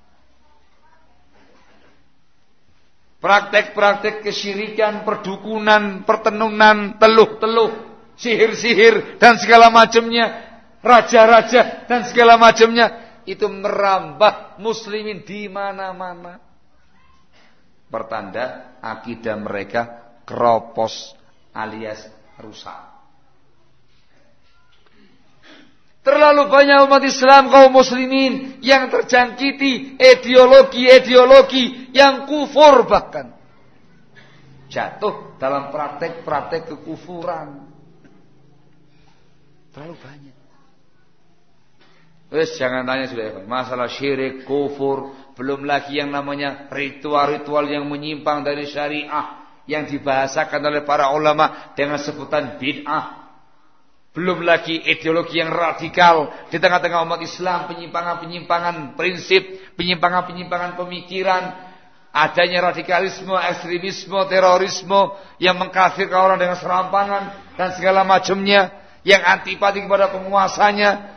Praktek-praktek kesyirikan, perdukunan, pertenunan, teluh-teluh, sihir-sihir dan segala macamnya, raja-raja dan segala macamnya, itu merambah muslimin di mana-mana. Pertanda akidah mereka keropos alias rusak. Terlalu banyak umat Islam, kaum muslimin yang terjangkiti ideologi-ideologi yang kufur, bahkan jatuh dalam praktek-praktek kekufuran. Terlalu banyak. Wes jangan tanya sudah ya, masalah syirik, kufur, belum lagi yang namanya ritual-ritual yang menyimpang dari syariah yang dibahasakan oleh para ulama dengan sebutan bid'ah. Belum lagi ideologi yang radikal di tengah-tengah umat Islam, penyimpangan-penyimpangan prinsip, penyimpangan-penyimpangan pemikiran, adanya radikalisme, ekstremisme, terorisme yang mengkafirkan orang dengan serampangan dan segala macamnya, yang antipati kepada penguasanya.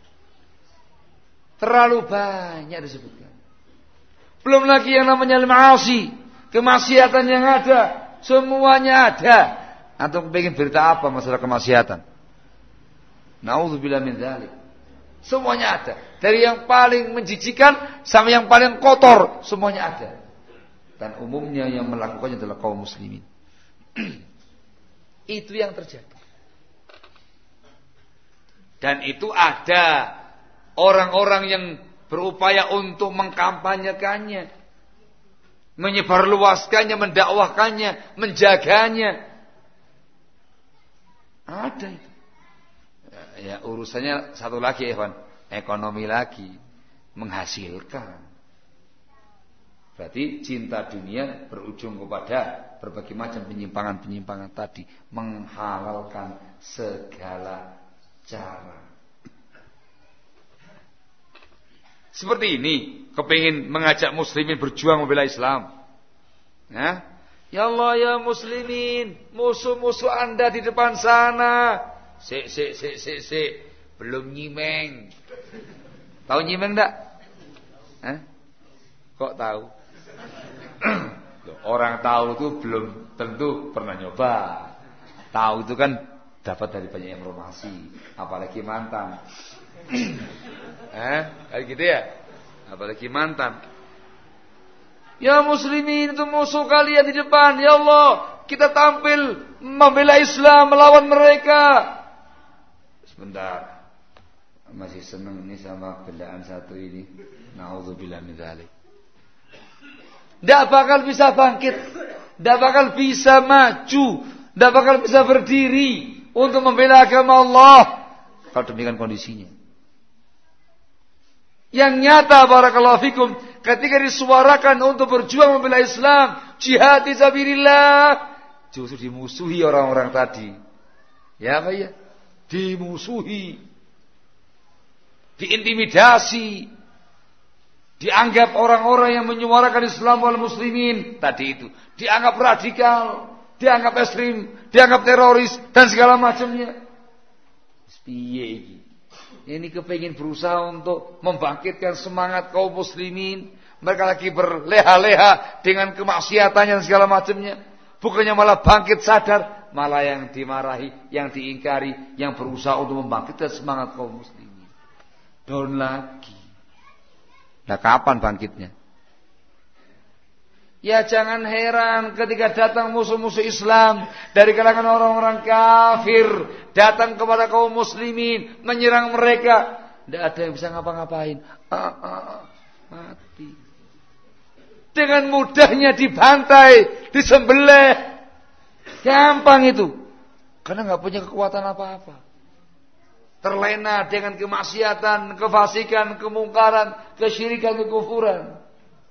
Terlalu banyak disebutkan. Belum lagi yang namanya al-ma'asi, kemaksiatan yang ada, semuanya ada. Antum pengen berita apa masalah kemaksiatan? Na'udzubillah min dzalik. Semuanya ada. Dari yang paling menjijikan sampai yang paling kotor, semuanya ada. Dan umumnya yang melakukannya adalah kaum muslimin. Itu yang terjadi. Dan itu ada orang-orang yang berupaya untuk mengkampanyekannya, menyebarluaskannya, mendakwahkannya, menjaganya. Ada itu. Ya urusannya satu lagi, Evan, ekonomi lagi, menghasilkan. Berarti cinta dunia berujung kepada berbagai macam penyimpangan-penyimpangan tadi, menghalalkan segala cara. Seperti ini, kepingin mengajak muslimin berjuang membela Islam. Ya, ya Allah ya muslimin, musuh-musuh Anda di depan sana. Sik, sik, sik, sik, sik. Belum nyimeng. Tahu nyimeng enggak? Eh? Kok tahu? Orang tahu itu belum tentu pernah nyoba. Tahu itu kan dapat dari banyak informasi. Apalagi mantan. Eh? Kayak gitu ya? Apalagi mantan. Ya muslimin, itu musuh kalian di depan. Ya Allah, kita tampil membela Islam melawan mereka. Sebentar. Masih senang ini sama belaan satu ini. Na'udzubillah min dzalik. Tidak bakal bisa bangkit, tidak bakal bisa maju, tidak bakal bisa berdiri untuk membela agama Allah kalau demikian kondisinya. Yang nyata barakallahu fikum, ketika disuarakan untuk berjuang membela Islam, jihad fisabilillah, justru dimusuhi orang-orang tadi. Ya apa ya? Dimusuhi, diintimidasi, dianggap orang-orang yang menyuarakan Islam wal muslimin tadi itu dianggap radikal, dianggap ekstrim, dianggap teroris dan segala macamnya. Piye iki? Ini kepengin berusaha untuk membangkitkan semangat kaum muslimin. Mereka lagi berleha-leha dengan kemaksiatannya dan segala macamnya. Bukannya malah bangkit sadar, malah yang dimarahi, yang diingkari, yang berusaha untuk membangkitkan semangat kaum muslimin. Down lagi. Nah, kapan bangkitnya? Ya jangan heran ketika datang musuh-musuh Islam dari kalangan orang-orang kafir, datang kepada kaum muslimin, menyerang mereka. Tidak ada yang bisa ngapa-ngapain. Ah, ah, mati. Dengan mudahnya dibantai, disembelih. Gampang itu. Karena nggak punya kekuatan apa-apa. Terlena dengan kemaksiatan, kefasikan, kemungkaran, kesyirikan, kekufuran.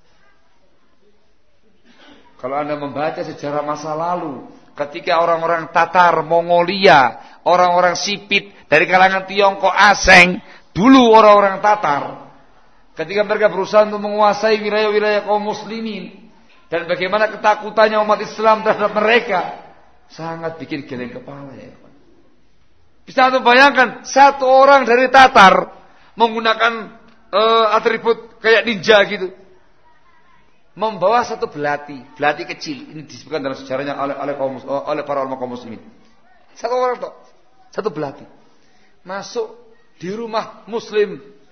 Kalau Anda membaca sejarah masa lalu, ketika orang-orang Tatar, Mongolia, orang-orang Sipit dari kalangan Tiongkok, Aseng, dulu orang-orang Tatar, ketika mereka berusaha untuk menguasai wilayah-wilayah kaum muslimin, dan bagaimana ketakutannya umat Islam terhadap mereka, sangat bikin geleng kepala ya. Bisa Anda bayangkan satu orang dari Tatar menggunakan uh, atribut kayak ninja gitu, membawa satu belati, belati kecil. Ini disebutkan dalam sejarahnya oleh oleh, kaum, oleh para ulama kaum muslimin. Satu orang toh, satu belati, masuk di rumah Muslim.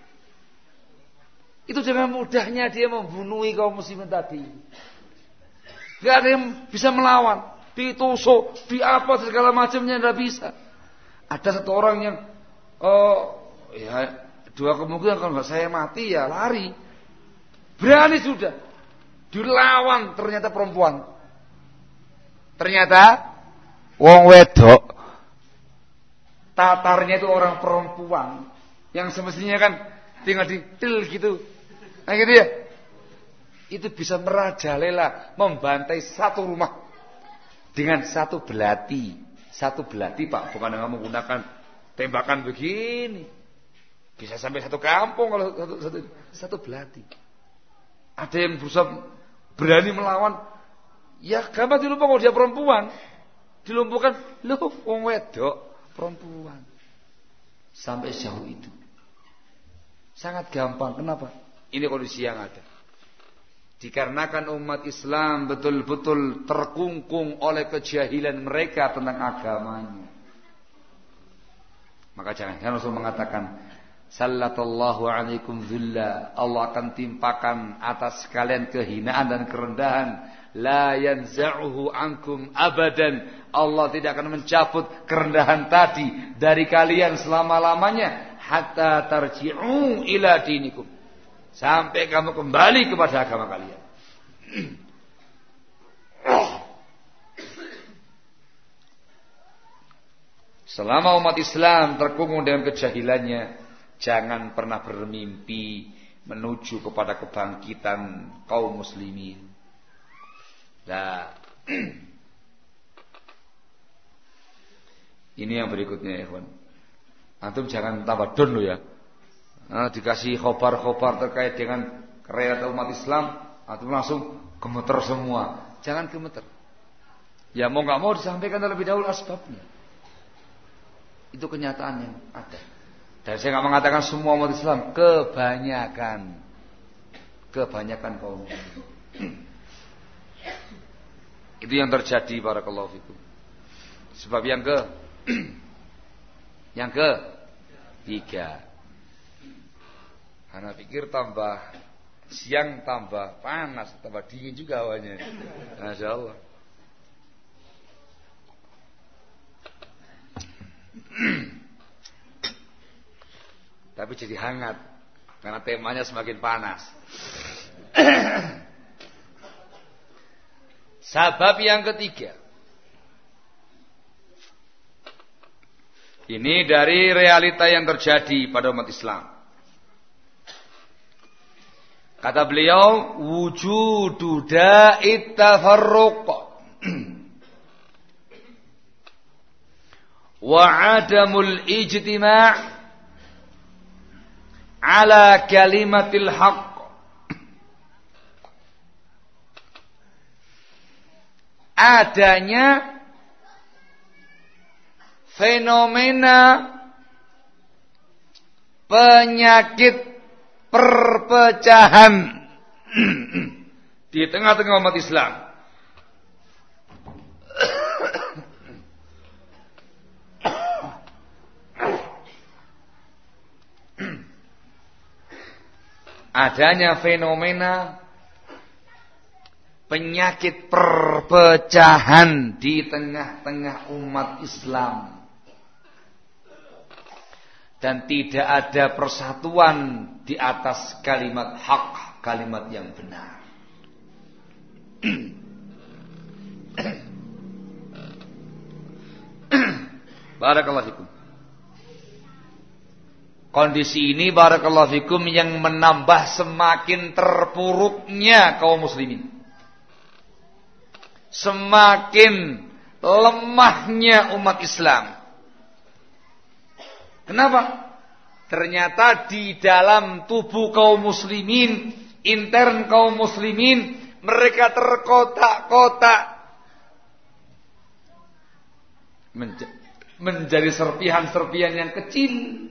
Itu dengan mudahnya dia membunuh kaum muslimin tadi. Gak ada yang bisa melawan, ditusuk, di apa segala macamnya tidak bisa. Ada satu orang yang oh ya dua kemungkinan, kalau nggak saya mati ya lari. Berani sudah. Dilawan, ternyata perempuan. Ternyata wong wedok. Tatarnya itu orang perempuan yang semestinya kan tinggal di til gitu. Nah gitu ya. Itu bisa merajalela, membantai satu rumah dengan satu belati. Satu belati Pak, bukan dengan menggunakan tembakan begini. Bisa sampai satu kampung kalau satu, satu, satu belati. Ada yang berusaha berani melawan. Ya gampang dilumpuhkan kalau dia perempuan. Dilumpuhkan, loh wong wedok perempuan. Sampai sejauh itu. Sangat gampang. Kenapa? Ini kondisi yang ada. Dikarenakan umat Islam betul-betul terkungkung oleh kejahilan mereka tentang agamanya. Maka jangan Rasul mengatakan, sallallahu alaikum dhulla, Allah akan timpakan atas kalian kehinaan dan kerendahan. La yanza'uhu ankum abadan, Allah tidak akan mencabut kerendahan tadi dari kalian selama-lamanya. Hatta tarji'u ila dinikum, sampai kamu kembali kepada agama kalian. Selama umat Islam terkungkung dengan kejahilannya, jangan pernah bermimpi menuju kepada kebangkitan kaum muslimin. Nah, ini yang berikutnya ya kawan. Antum jangan tambah don lo ya. Nah, dikasih khobar-khobar terkait dengan kerelaan umat Islam, antum langsung gemeter semua. Jangan gemeter. Ya mau nggak mau disampaikan terlebih dahulu asbabnya. Itu kenyataan yang ada. Dan saya nggak mengatakan semua umat Islam, kebanyakan, kebanyakan kaum muslimin. Itu yang terjadi, barakallahu fikum. Sebab yang ke, yang ke tiga. Karena pikir tambah siang tambah panas, tambah dingin juga awalnya. Masya Allah. Tapi jadi hangat karena temanya semakin panas. Sebab yang ketiga, ini dari realita yang terjadi pada umat Islam. Kata beliau, wujudu da'it tafarruq wa adamul ijtima' ala kalimatil haqq. Adanya fenomena penyakit perpecahan di tengah-tengah umat Islam. Adanya fenomena penyakit perpecahan di tengah-tengah umat Islam. Dan tidak ada persatuan di atas kalimat hak, kalimat yang benar. Barakallahu fikum. Kondisi ini barakallahu fikum yang menambah semakin terpuruknya kaum muslimin. Semakin lemahnya umat Islam. Kenapa? Ternyata di dalam tubuh kaum muslimin, intern kaum muslimin, mereka terkotak-kotak. Menj- menjadi serpihan-serpihan yang kecil.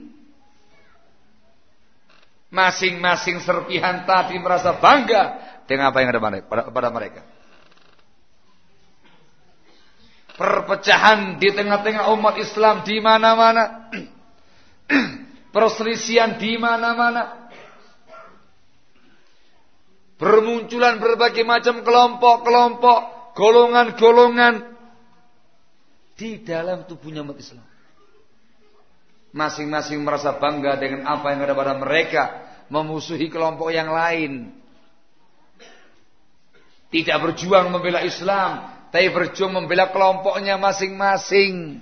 Masing-masing serpihan tadi merasa bangga dengan apa yang ada pada, pada mereka. Perpecahan di tengah-tengah umat Islam di mana-mana. Perselisihan di mana-mana. Bermunculan berbagai macam kelompok-kelompok, golongan-golongan di dalam tubuhnya umat Islam. Masing-masing merasa bangga dengan apa yang ada pada mereka, memusuhi kelompok yang lain. Tidak berjuang membela Islam, tapi berjuang membela kelompoknya masing-masing.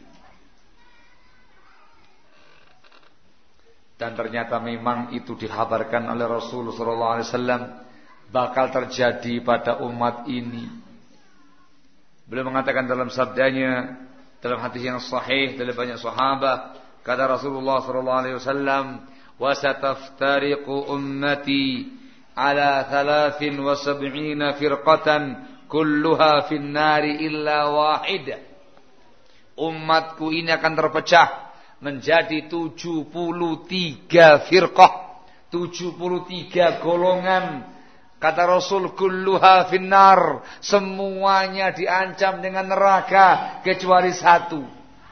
Dan ternyata memang itu dikhabarkan oleh Rasul sallallahu alaihi wasallam bakal terjadi pada umat ini. Beliau mengatakan dalam sabdanya, dalam hadis yang sahih dari banyak sahabat, kata Rasulullah sallallahu alaihi wasallam, "Wa sataftariqu ummati ala thalathin wa sab'ina firqatan kulluha fin nari illa wahidah." Umatku ini akan terpecah menjadi tujuh puluh tiga firqah, tujuh puluh tiga golongan. Kata Rasul, kulluha finnar, semuanya diancam dengan neraka kecuali satu.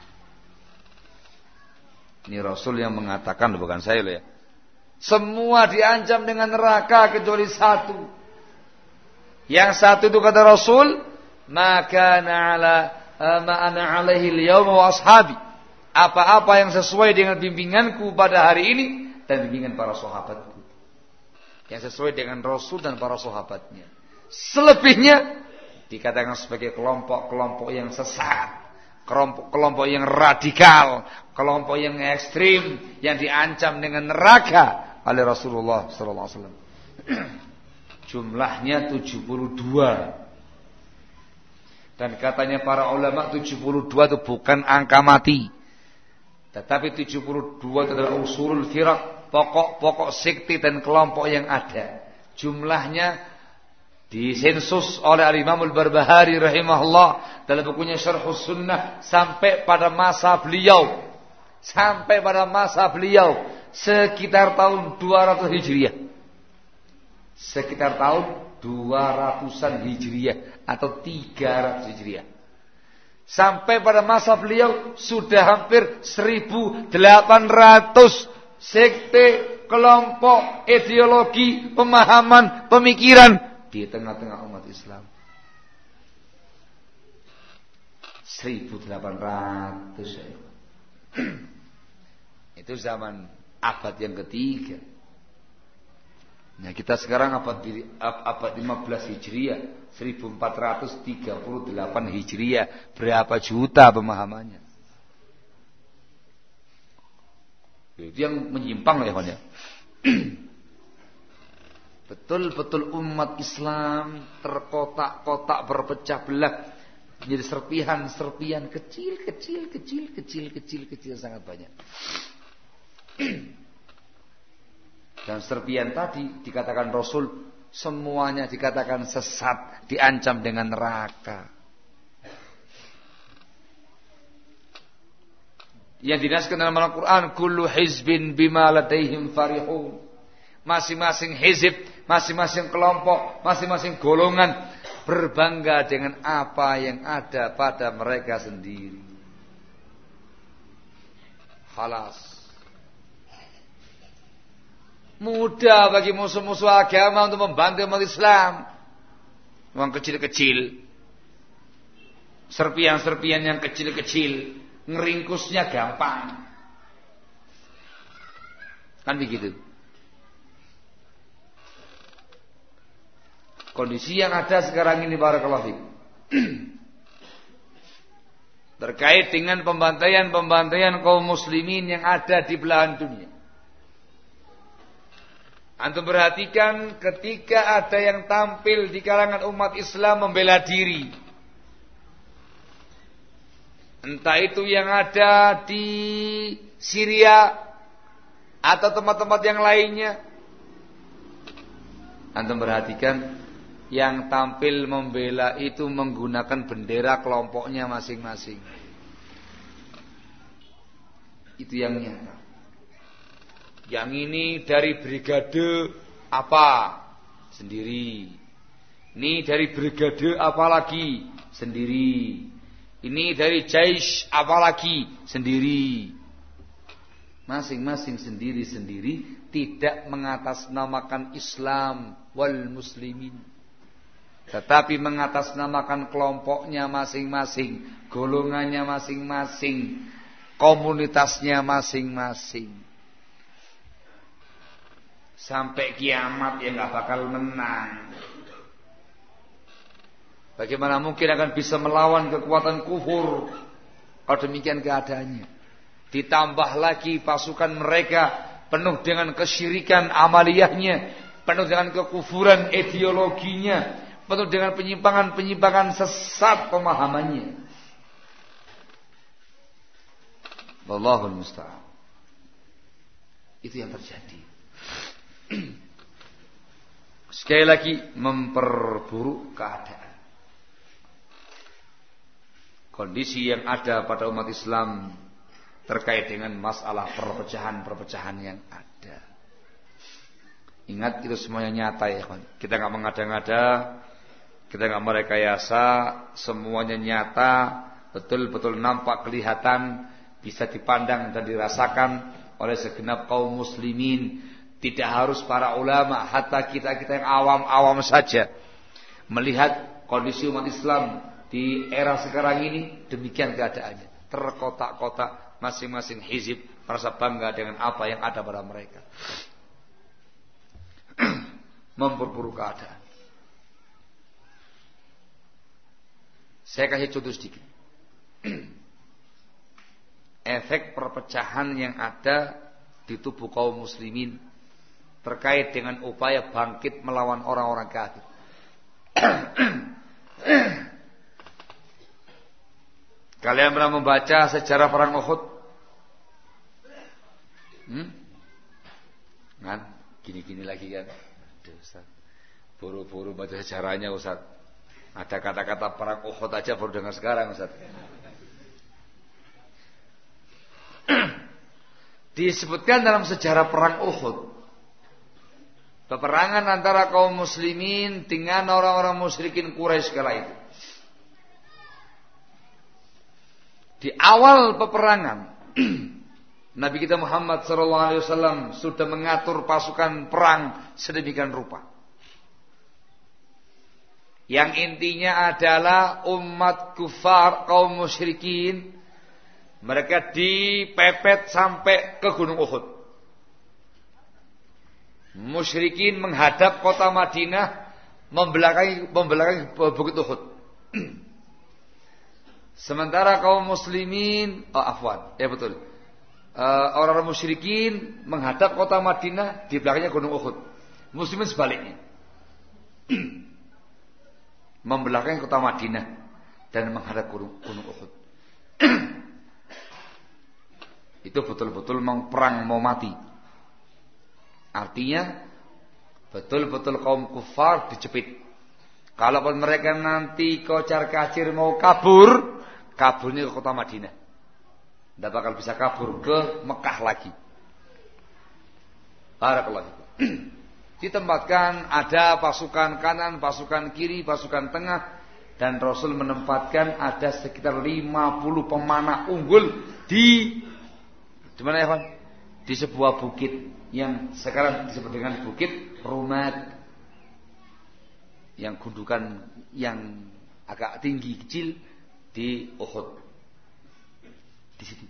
Ini Rasul yang mengatakan, bukan saya loh ya. Semua diancam dengan neraka kecuali satu. Yang satu itu kata Rasul, maka na'ala ma ana alaihi al-yawma wa ashabi. Apa-apa yang sesuai dengan bimbinganku pada hari ini dan bimbingan para sahabatku. Yang sesuai dengan Rasul dan para sahabatnya. Selebihnya dikatakan sebagai kelompok-kelompok yang sesat, kelompok-kelompok yang radikal, kelompok yang ekstrim, yang diancam dengan neraka oleh Rasulullah sallallahu alaihi wasallam. Jumlahnya tujuh puluh dua. Dan katanya para ulama tujuh puluh dua itu bukan angka mati. Tetapi tujuh puluh dua itu adalah usulul firaq, pokok-pokok sekte dan kelompok yang ada. Jumlahnya disensus oleh Al-Imam Al-Barbahari rahimahullah dalam bukunya Syarhus Sunnah sampai pada masa beliau. Sampai pada masa beliau sekitar tahun dua ratus Hijriah. Sekitar tahun dua ratusan Hijriah atau tiga ratus Hijriah. Sampai pada masa beliau sudah hampir seribu delapan ratus sekte, kelompok, ideologi, pemahaman, pemikiran di tengah-tengah umat Islam. seribu delapan ratus. Itu zaman abad yang ketiga. Nah, kita sekarang abad abad lima belas Hijriah, seribu empat ratus tiga puluh delapan Hijriah. Berapa juta pemahamannya? Itu yang menyimpang ya, kawan ya. Betul-betul umat Islam terkotak-kotak, berpecah belah menjadi serpihan-serpihan kecil, kecil, kecil, kecil, kecil, kecil sangat banyak. Dan serpihan tadi dikatakan Rasul semuanya dikatakan sesat, diancam dengan neraka. Yang dinaskan dalam Al-Quran, kullu hizbin bima ladaihim farihun. Masing-masing hizib, masing-masing kelompok, masing-masing golongan berbangga dengan apa yang ada pada mereka sendiri. Khalas. Mudah bagi musuh-musuh agama untuk membantu umat Islam. Yang kecil-kecil, serpian-serpian yang kecil-kecil, ngeringkusnya gampang. Kan begitu. Kondisi yang ada sekarang ini barakallahu fiik terkait dengan pembantaian-pembantaian kaum muslimin yang ada di belahan dunia. Antum perhatikan ketika ada yang tampil di kalangan umat Islam membela diri, entah itu yang ada di Syria atau tempat-tempat yang lainnya, antum perhatikan yang tampil membela itu menggunakan bendera kelompoknya masing-masing. Itu yang nyata. Yang ini dari brigade apa? Sendiri. Ini dari brigade apa lagi? Sendiri. Ini dari jaish apa lagi? Sendiri. Masing-masing sendiri-sendiri, tidak mengatasnamakan Islam wal muslimin, tetapi mengatasnamakan kelompoknya masing-masing, golongannya masing-masing, komunitasnya masing-masing. Sampai kiamat ya nggak bakal menang. Bagaimana mungkin akan bisa melawan kekuatan kufur kalau demikian keadaannya? Ditambah lagi pasukan mereka penuh dengan kesyirikan amaliyahnya, penuh dengan kekufuran ideologinya, penuh dengan penyimpangan-penyimpangan sesat pemahamannya. Wallahul musta'an. Itu yang terjadi. Sekali lagi memperburuk keadaan. Kondisi yang ada pada umat Islam terkait dengan masalah perpecahan-perpecahan yang ada. Ingat itu semuanya nyata ya kawan. Kita enggak mengada-ngada, kita enggak merekayasa, semuanya nyata, betul-betul nampak, kelihatan, bisa dipandang dan dirasakan oleh segenap kaum muslimin. Tidak harus para ulama, hatta kita-kita yang awam-awam saja melihat kondisi umat Islam di era sekarang ini, demikian keadaannya. Terkotak-kotak, masing-masing hizib merasa bangga dengan apa yang ada pada mereka. Memperburuk keadaan. Saya kasih contoh sedikit. Efek perpecahan yang ada di tubuh kaum muslimin terkait dengan upaya bangkit melawan orang-orang kafir. Kalian pernah membaca sejarah perang Uhud? Hmm? Kan? Gini-gini lagi kan? Aduh Ustaz, buru-buru baca sejarahnya Ustaz. Ada kata-kata perang Uhud aja baru dengar sekarang Ustaz. Disebutkan dalam sejarah perang Uhud, peperangan antara kaum muslimin dengan orang-orang musyrikin Quraisy kala itu. Di awal peperangan, Nabi kita Muhammad shallallahu alaihi wasallam sudah mengatur pasukan perang sedemikian rupa. Yang intinya adalah umat kufar kaum musyrikin Mereka dipepet sampai ke Gunung Uhud. Musyrikin menghadap kota Madinah, membelakangi, membelakangi bukit Uhud. Sementara kaum muslimin, oh afwan, ya betul. Uh, orang-orang musyrikin menghadap kota Madinah, di belakangnya Gunung Uhud. Muslimin sebaliknya. Membelakangi kota Madinah dan menghadap gunung, gunung Uhud. Itu betul-betul mau perang, mau mati. Artinya betul-betul kaum kufar dicepit. Kalaupun mereka nanti kocar kacir mau kabur, kaburnya ke kota Madinah. Tidak bakal bisa kabur ke Mekah lagi. Barakallahu. Ditempatkan ada pasukan kanan, pasukan kiri, pasukan tengah, dan Rasul menempatkan ada sekitar lima puluh pemanah unggul di di mana ya, Pak? Di sebuah bukit yang sekarang disebut dengan Bukit Rumat, yang gundukan yang agak tinggi kecil di Uhud. Di situ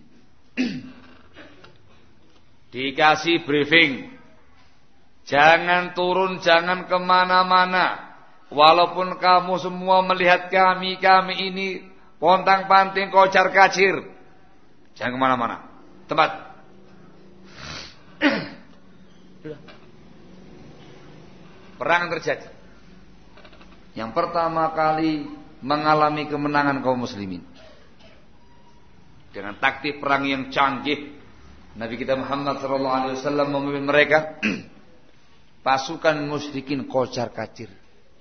dikasih briefing, jangan turun, jangan kemana-mana, walaupun kamu semua melihat kami, kami ini pontang-panting, kocar kacir, jangan kemana-mana. Tempat perang terjadi. Yang pertama kali mengalami kemenangan kaum muslimin dengan taktik perang yang canggih. Nabi kita Muhammad sallallahu alaihi wasallam memimpin mereka. Pasukan musyrikin kocar kacir,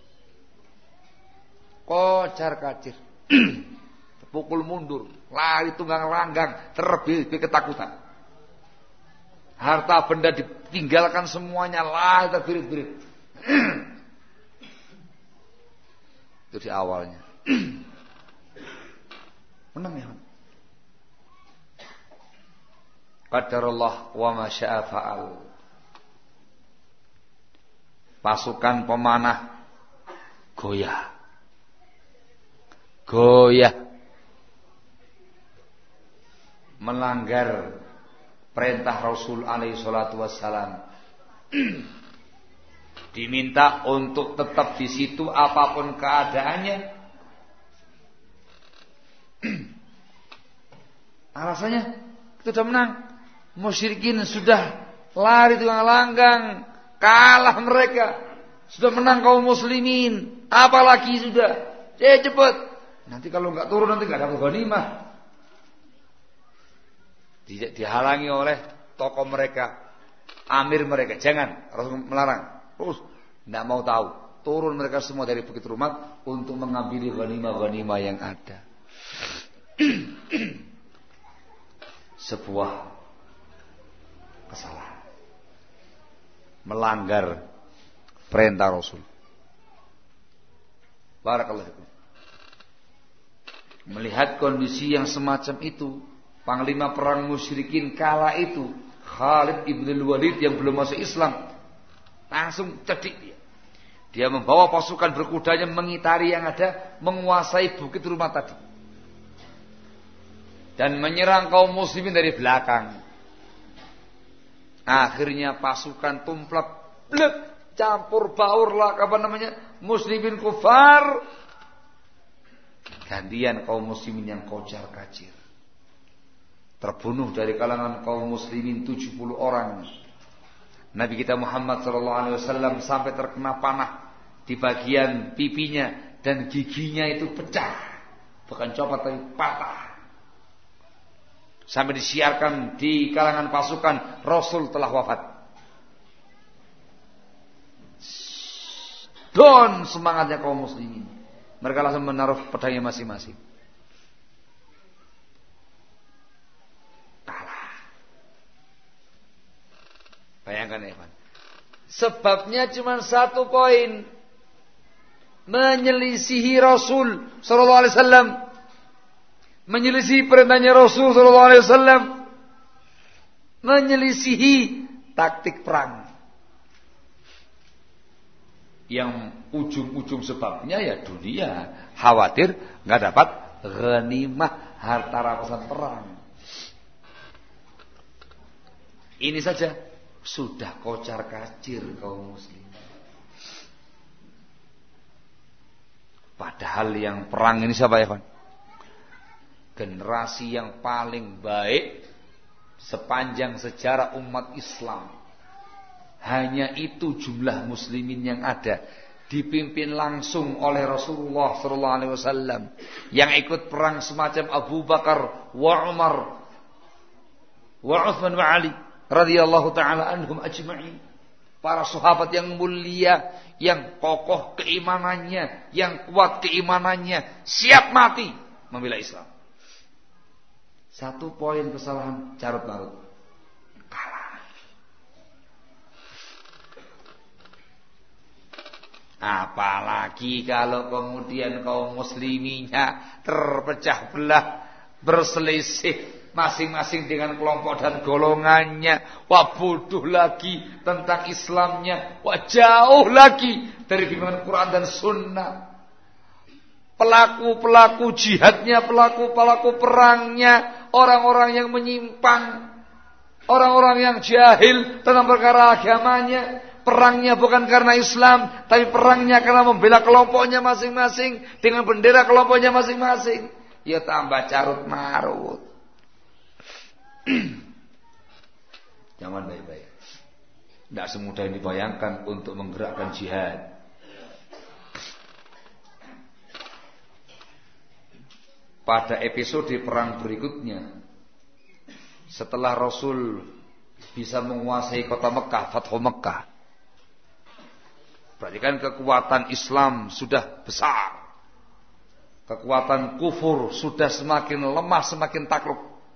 kocar kacir, pukul mundur, lari tunggang langgang, terlebih ketakutan. Harta benda ditinggalkan semuanya, lari terbirit-birit. Itu di awalnya. Menang ya. Qadarullah wa ma syaa fa'al. Pasukan pemanah goyah. Goyah. Melanggar perintah Rasul alaihi salatu wassalam. Diminta untuk tetap di situ apapun keadaannya. Alasannya kita sudah menang. Musyrikin sudah lari tunggang langgang, kalah mereka. Sudah menang kaum muslimin. Apalagi sudah, eh cepat. Nanti kalau enggak turun nanti enggak dapat ghanimah. Dihalangi oleh tokoh mereka, amir mereka. Jangan, Rasul melarang. Terus tidak mau tahu. Turun mereka semua dari Bukit Rumat untuk mengambil ghanimah-ghanimah yang ada. Sebuah kesalahan, melanggar perintah Rasul. Barakallahu fikum. Melihat kondisi yang semacam itu, panglima perang musyrikin kala itu Khalid ibn Walid yang belum masuk Islam langsung cedik dia. Dia membawa pasukan berkudanya mengitari yang ada, menguasai Bukit Rumat tadi, dan menyerang kaum muslimin dari belakang. Akhirnya pasukan tumplak, blek, campur baur lah, apa namanya, muslimin kufar. Gantian kaum muslimin yang kocar kacir. Terbunuh dari kalangan kaum muslimin tujuh puluh orang. Nabi kita Muhammad sallallahu alaihi wasallam sampai terkena panah di bagian pipinya dan giginya itu pecah. Bukan copot tapi patah. Sampai disiarkan di kalangan pasukan Rasul telah wafat. Don semangatnya kaum muslimin. Mereka langsung menaruh pedangnya masing-masing. Bayangkan ya, Pak. Sebabnya cuma satu poin. Menyelisihi Rasul sallallahu alaihi wasallam. Menyelisihi perintahnya Rasul sallallahu alaihi wasallam. Menyelisihi taktik perang. Yang ujung-ujung sebabnya ya dunia. Khawatir enggak dapat ghanimah, harta rampasan perang. Ini saja sudah kocar-kacir kaum muslim. Padahal yang perang ini siapa ya kawan? Generasi yang paling baik sepanjang sejarah umat Islam. Hanya itu jumlah muslimin yang ada, dipimpin langsung oleh Rasulullah sallallahu alaihi wasallam. Yang ikut perang semacam Abu Bakar wa Umar wa Utsman wa Ali radhiyallahu taala anhum ajma'in. Para sahabat yang mulia, yang kokoh keimanannya, yang kuat keimanannya, siap mati membela Islam. Satu poin kesalahan carut marut, kalah. Apalagi kalau kemudian kaum musliminya terpecah belah, berselisih masing-masing dengan kelompok dan golongannya. Wah, bodoh lagi tentang Islamnya. Wah, jauh lagi dari bimbingan Quran dan Sunnah. Pelaku-pelaku jihadnya, pelaku-pelaku perangnya, orang-orang yang menyimpang, orang-orang yang jahil tentang perkara agamanya. Perangnya bukan karena Islam, tapi perangnya karena membela kelompoknya masing-masing dengan bendera kelompoknya masing-masing. Ya tambah carut marut. Jangan baik-baik. Tidak semudah yang dibayangkan untuk menggerakkan jihad. Pada episode perang berikutnya, setelah Rasul bisa menguasai kota Mekah, Fathu Mekah, berarti kan kekuatan Islam sudah besar, kekuatan kufur sudah semakin lemah, semakin takluk.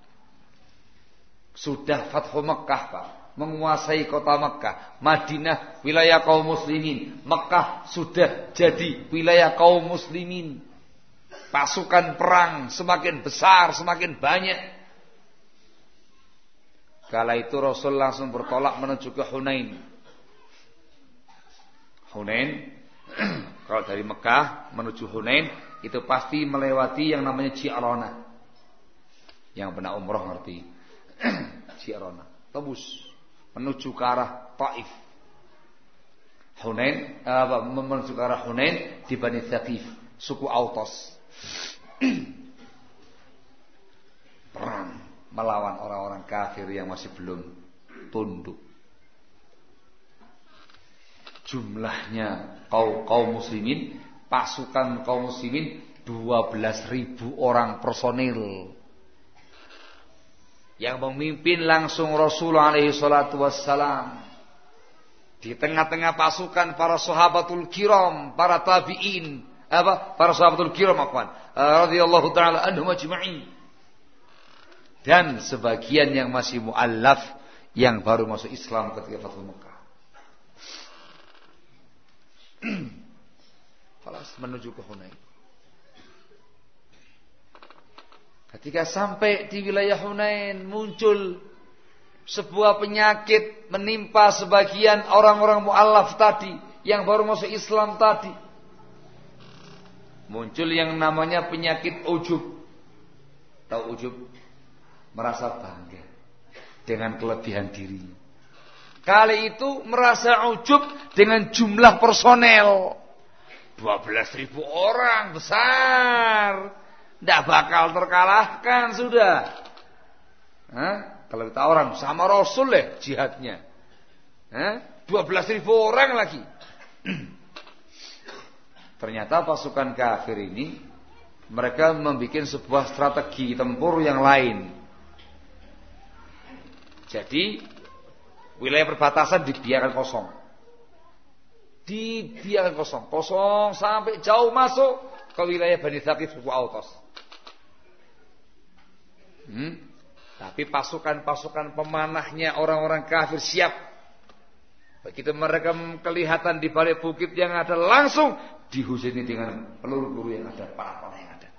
Sudah Fathu Mekah, Pak, menguasai kota Mekah. Madinah wilayah kaum muslimin, Mekah sudah jadi wilayah kaum muslimin. Pasukan perang semakin besar, semakin banyak. Kala itu Rasul langsung bertolak menuju ke Hunain. Hunain, kalau dari Mekah menuju Hunain itu pasti melewati yang namanya Ji'rana. Yang pernah umroh ngerti. Ji'rana, tembus menuju ke arah Taif. Hunain, apa, menuju ke arah Hunain di Bani Thaqif, suku Autos. Perang melawan orang-orang kafir yang masih belum tunduk. Jumlahnya kaum kaum muslimin, pasukan kaum muslimin dua belas ribu orang personil. Yang memimpin langsung Rasulullah alaihi salatu wassalam. Di tengah-tengah pasukan para sahabatul kiram, para tabi'in, apa? Para sahabatul kiram afwan, radhiyallahu taala anhum ajma'in. Dan sebagian yang masih mu'allaf, yang baru masuk Islam ketika Fathu Mekah. Falas menuju ke Hunain. Ketika sampai di wilayah Hunain, muncul sebuah penyakit menimpa sebagian orang-orang mu'allaf tadi, yang baru masuk Islam tadi. Muncul yang namanya penyakit ujub. Tahu ujub? Merasa bangga dengan kelebihan dirinya. Kali itu merasa ujub dengan jumlah personel dua belas ribu orang, besar, tidak bakal terkalahkan sudah. Hah? Kalau kita orang sama Rasul ya jihadnya, Hah? dua belas ribu orang lagi. Ternyata pasukan kafir ini mereka membuat sebuah strategi tempur yang lain. Jadi wilayah perbatasan dibiarkan kosong, dibiarkan kosong, kosong sampai jauh masuk ke wilayah Bani Thaqif suku Autos. Hmm? Tapi pasukan-pasukan pemanahnya orang-orang kafir siap. Begitu mereka kelihatan di balik bukit yang ada, langsung dihujani dengan peluru-peluru yang ada, panah-panah yang ada.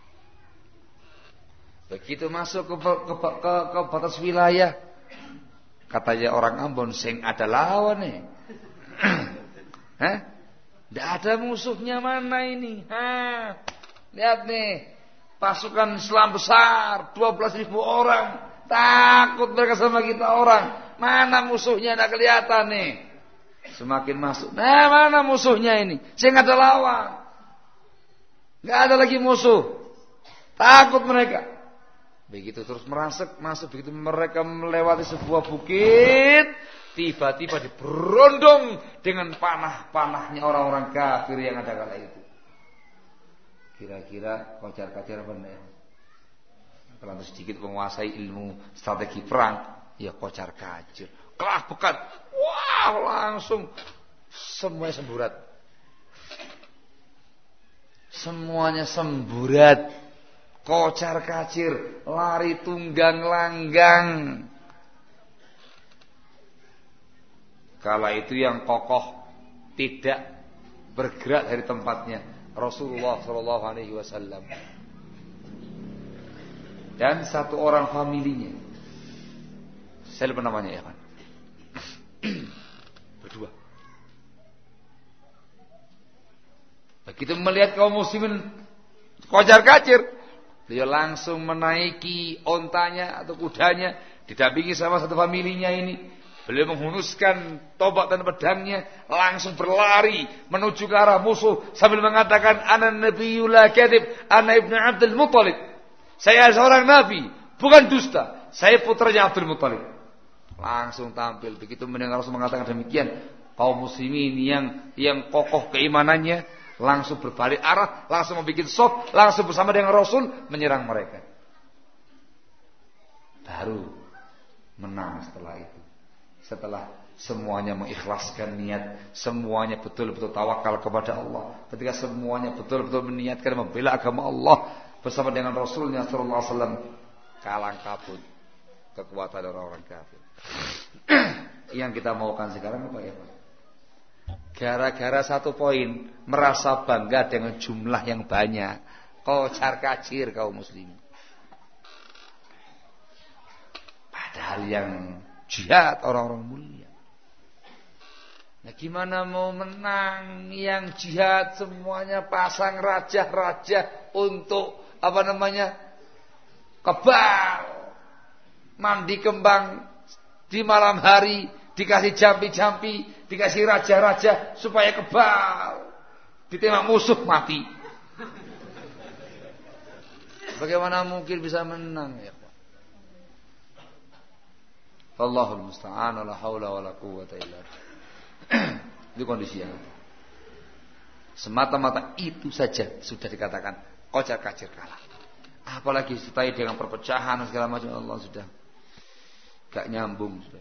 Begitu masuk ke, ke, ke, ke batas wilayah, katanya orang Ambon, sing ada lawan nih. Hah? Tidak ada musuhnya mana ini? Hah? Lihat nih, pasukan Islam besar, dua belas ribu orang. Takut mereka sama kita orang. Mana musuhnya? Tidak kelihatan nih. Semakin masuk. Nah, mana musuhnya ini? Saya nggak ada lawan. Nggak ada lagi musuh. Takut mereka. Begitu terus merangsek masuk. Begitu mereka melewati sebuah bukit, tiba-tiba diberondong dengan panah-panahnya orang-orang kafir yang ada kala itu. Kira-kira kocar-kacir apa enggak? Kalau sedikit menguasai ilmu strategi perang, ya kocar-kacir. Kelah pekat. Wah, langsung semuanya semburat. Semuanya semburat. Kocar-kacir, lari tunggang langgang. Kala itu yang kokoh tidak bergerak dari tempatnya Rasulullah Shallallahu Alaihi Wasallam dan satu orang familinya. Saya lupa namanya ya kan. Berdua. Begitu melihat kaum muslimin kocar-kacir, dia langsung menaiki ontanya atau kudanya, didampingi sama satu familinya ini. Beliau menghunuskan tombak dan pedangnya, langsung berlari menuju ke arah musuh sambil mengatakan, "Ana nabiyyul la kadhib, ana ibnu Abdul Muttalib." Saya seorang nabi, bukan dusta. Saya putranya Abdul Muttalib. Langsung tampil. Begitu mendengar Rasul mengatakan demikian, kaum muslimin yang yang kokoh keimanannya langsung berbalik arah, langsung membuat shaf, langsung bersama dengan Rasul menyerang mereka. Baru menang setelah itu. Setelah semuanya mengikhlaskan niat, semuanya betul-betul tawakal kepada Allah. Ketika semuanya betul-betul meniatkan membela agama Allah bersama dengan Rasulnya Sallallahu Alaihi Wasallam, kalang kabut kekuatan orang-orang kafir. Yang kita maukan sekarang apa ya Pak? Gara-gara satu poin, merasa bangga dengan jumlah yang banyak, kocar kacir kaum muslimin. Padahal yang jihad orang-orang mulia. Nah, gimana mau menang yang jihad semuanya pasang raja-raja untuk apa namanya? Kebal. Mandi kembang di malam hari, dikasih jampi-jampi, dikasih raja-raja supaya kebal. Ditembak musuh mati. Bagaimana mungkin bisa menang ya? Allahul musta'an, la haula wala quwwata illa billah. Itu kondisi yang semata-mata itu saja sudah dikatakan kocar-kacir kalah. Apalagi setelah dengan perpecahan segala macam, Allah sudah gak nyambung sudah.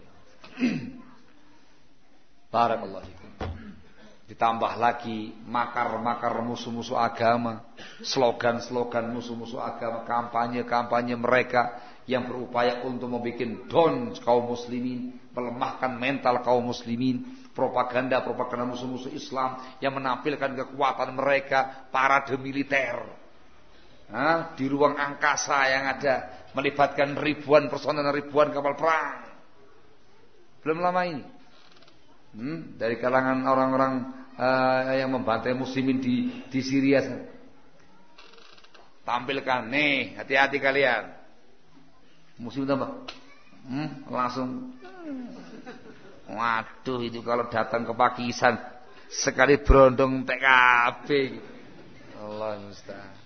Barakallahu fikum. Ditambah lagi makar-makar musuh-musuh agama, slogan-slogan musuh-musuh agama, kampanye-kampanye mereka yang berupaya untuk membuat down kaum muslimin, melemahkan mental kaum muslimin, propaganda-propaganda musuh-musuh Islam yang menampilkan kekuatan mereka, parade militer, nah, di ruang angkasa yang ada, melibatkan ribuan personel, ribuan kapal perang. Belum lama ini, hmm, dari kalangan orang-orang uh, yang membantai muslimin di di Syria, tampilkan nih, hati-hati kalian. Muslim tambah hmm, langsung waduh itu kalau datang ke Pakistan sekali berondong T K B. Allah musta'an.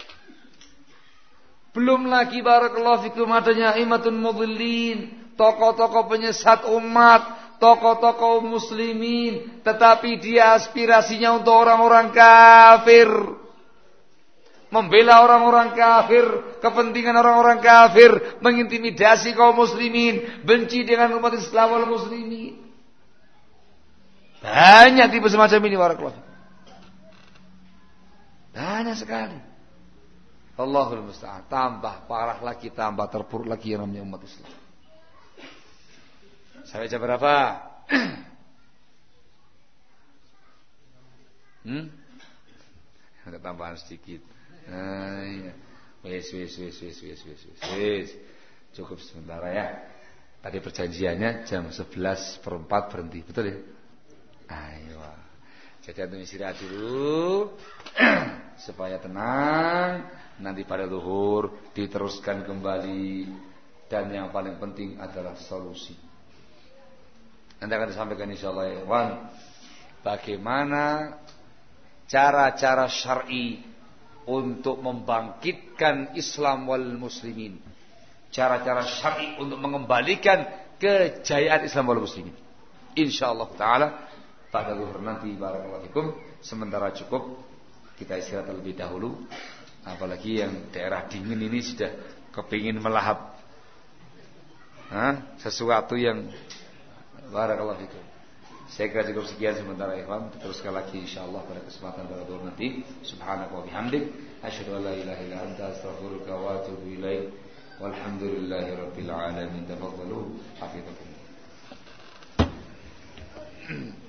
Belum lagi barakallahu fikum adanya imatun mudhillin, tokoh-tokoh penyesat umat, tokoh-tokoh muslimin, tetapi dia aspirasinya untuk orang-orang kafir. Membela orang-orang kafir, kepentingan orang-orang kafir, mengintimidasi kaum muslimin, benci dengan umat Islam wal muslimin. Banyak tipe semacam ini barakallahu. Banyak sekali. Allahul musta'an. Tambah parah lagi, tambah terpuruk lagi yang namanya umat Islam. Sampai jam berapa? Hmm? Ada tambahan sedikit. Nah, iya. Wes, wes, wes, wes, wes, wes, wes. Cukup sebentar ya. Tadi perjanjiannya jam sebelas per empat berhenti, betul ya? Ayo. Jadi antum istirahat dulu supaya tenang. Nanti pada zuhur diteruskan kembali. Dan yang paling penting adalah solusi. Nanti akan disampaikan insyaallah ya ikhwan, bagaimana cara-cara syar'i untuk membangkitkan Islam wal muslimin. Cara-cara syar'i untuk mengembalikan kejayaan Islam wal muslimin. Insyaallah taala pada zuhur nanti barakallahu fikum. Sementara cukup kita istirahat terlebih dahulu. Apalagi yang daerah dingin ini sudah kepingin melahap Hah? sesuatu yang barakallahu fikum. Saya kira cukup sekian sementara ikhwan. Teruskan lagi insyaallah pada kesempatan pada zuhur nanti. Subhanaka wa bihamdik asyhadu an la ilaha illa anta astaghfiruka wa atubu ilaik. Walhamdulillahi rabbil alamin. Tafadhalu hafizakum.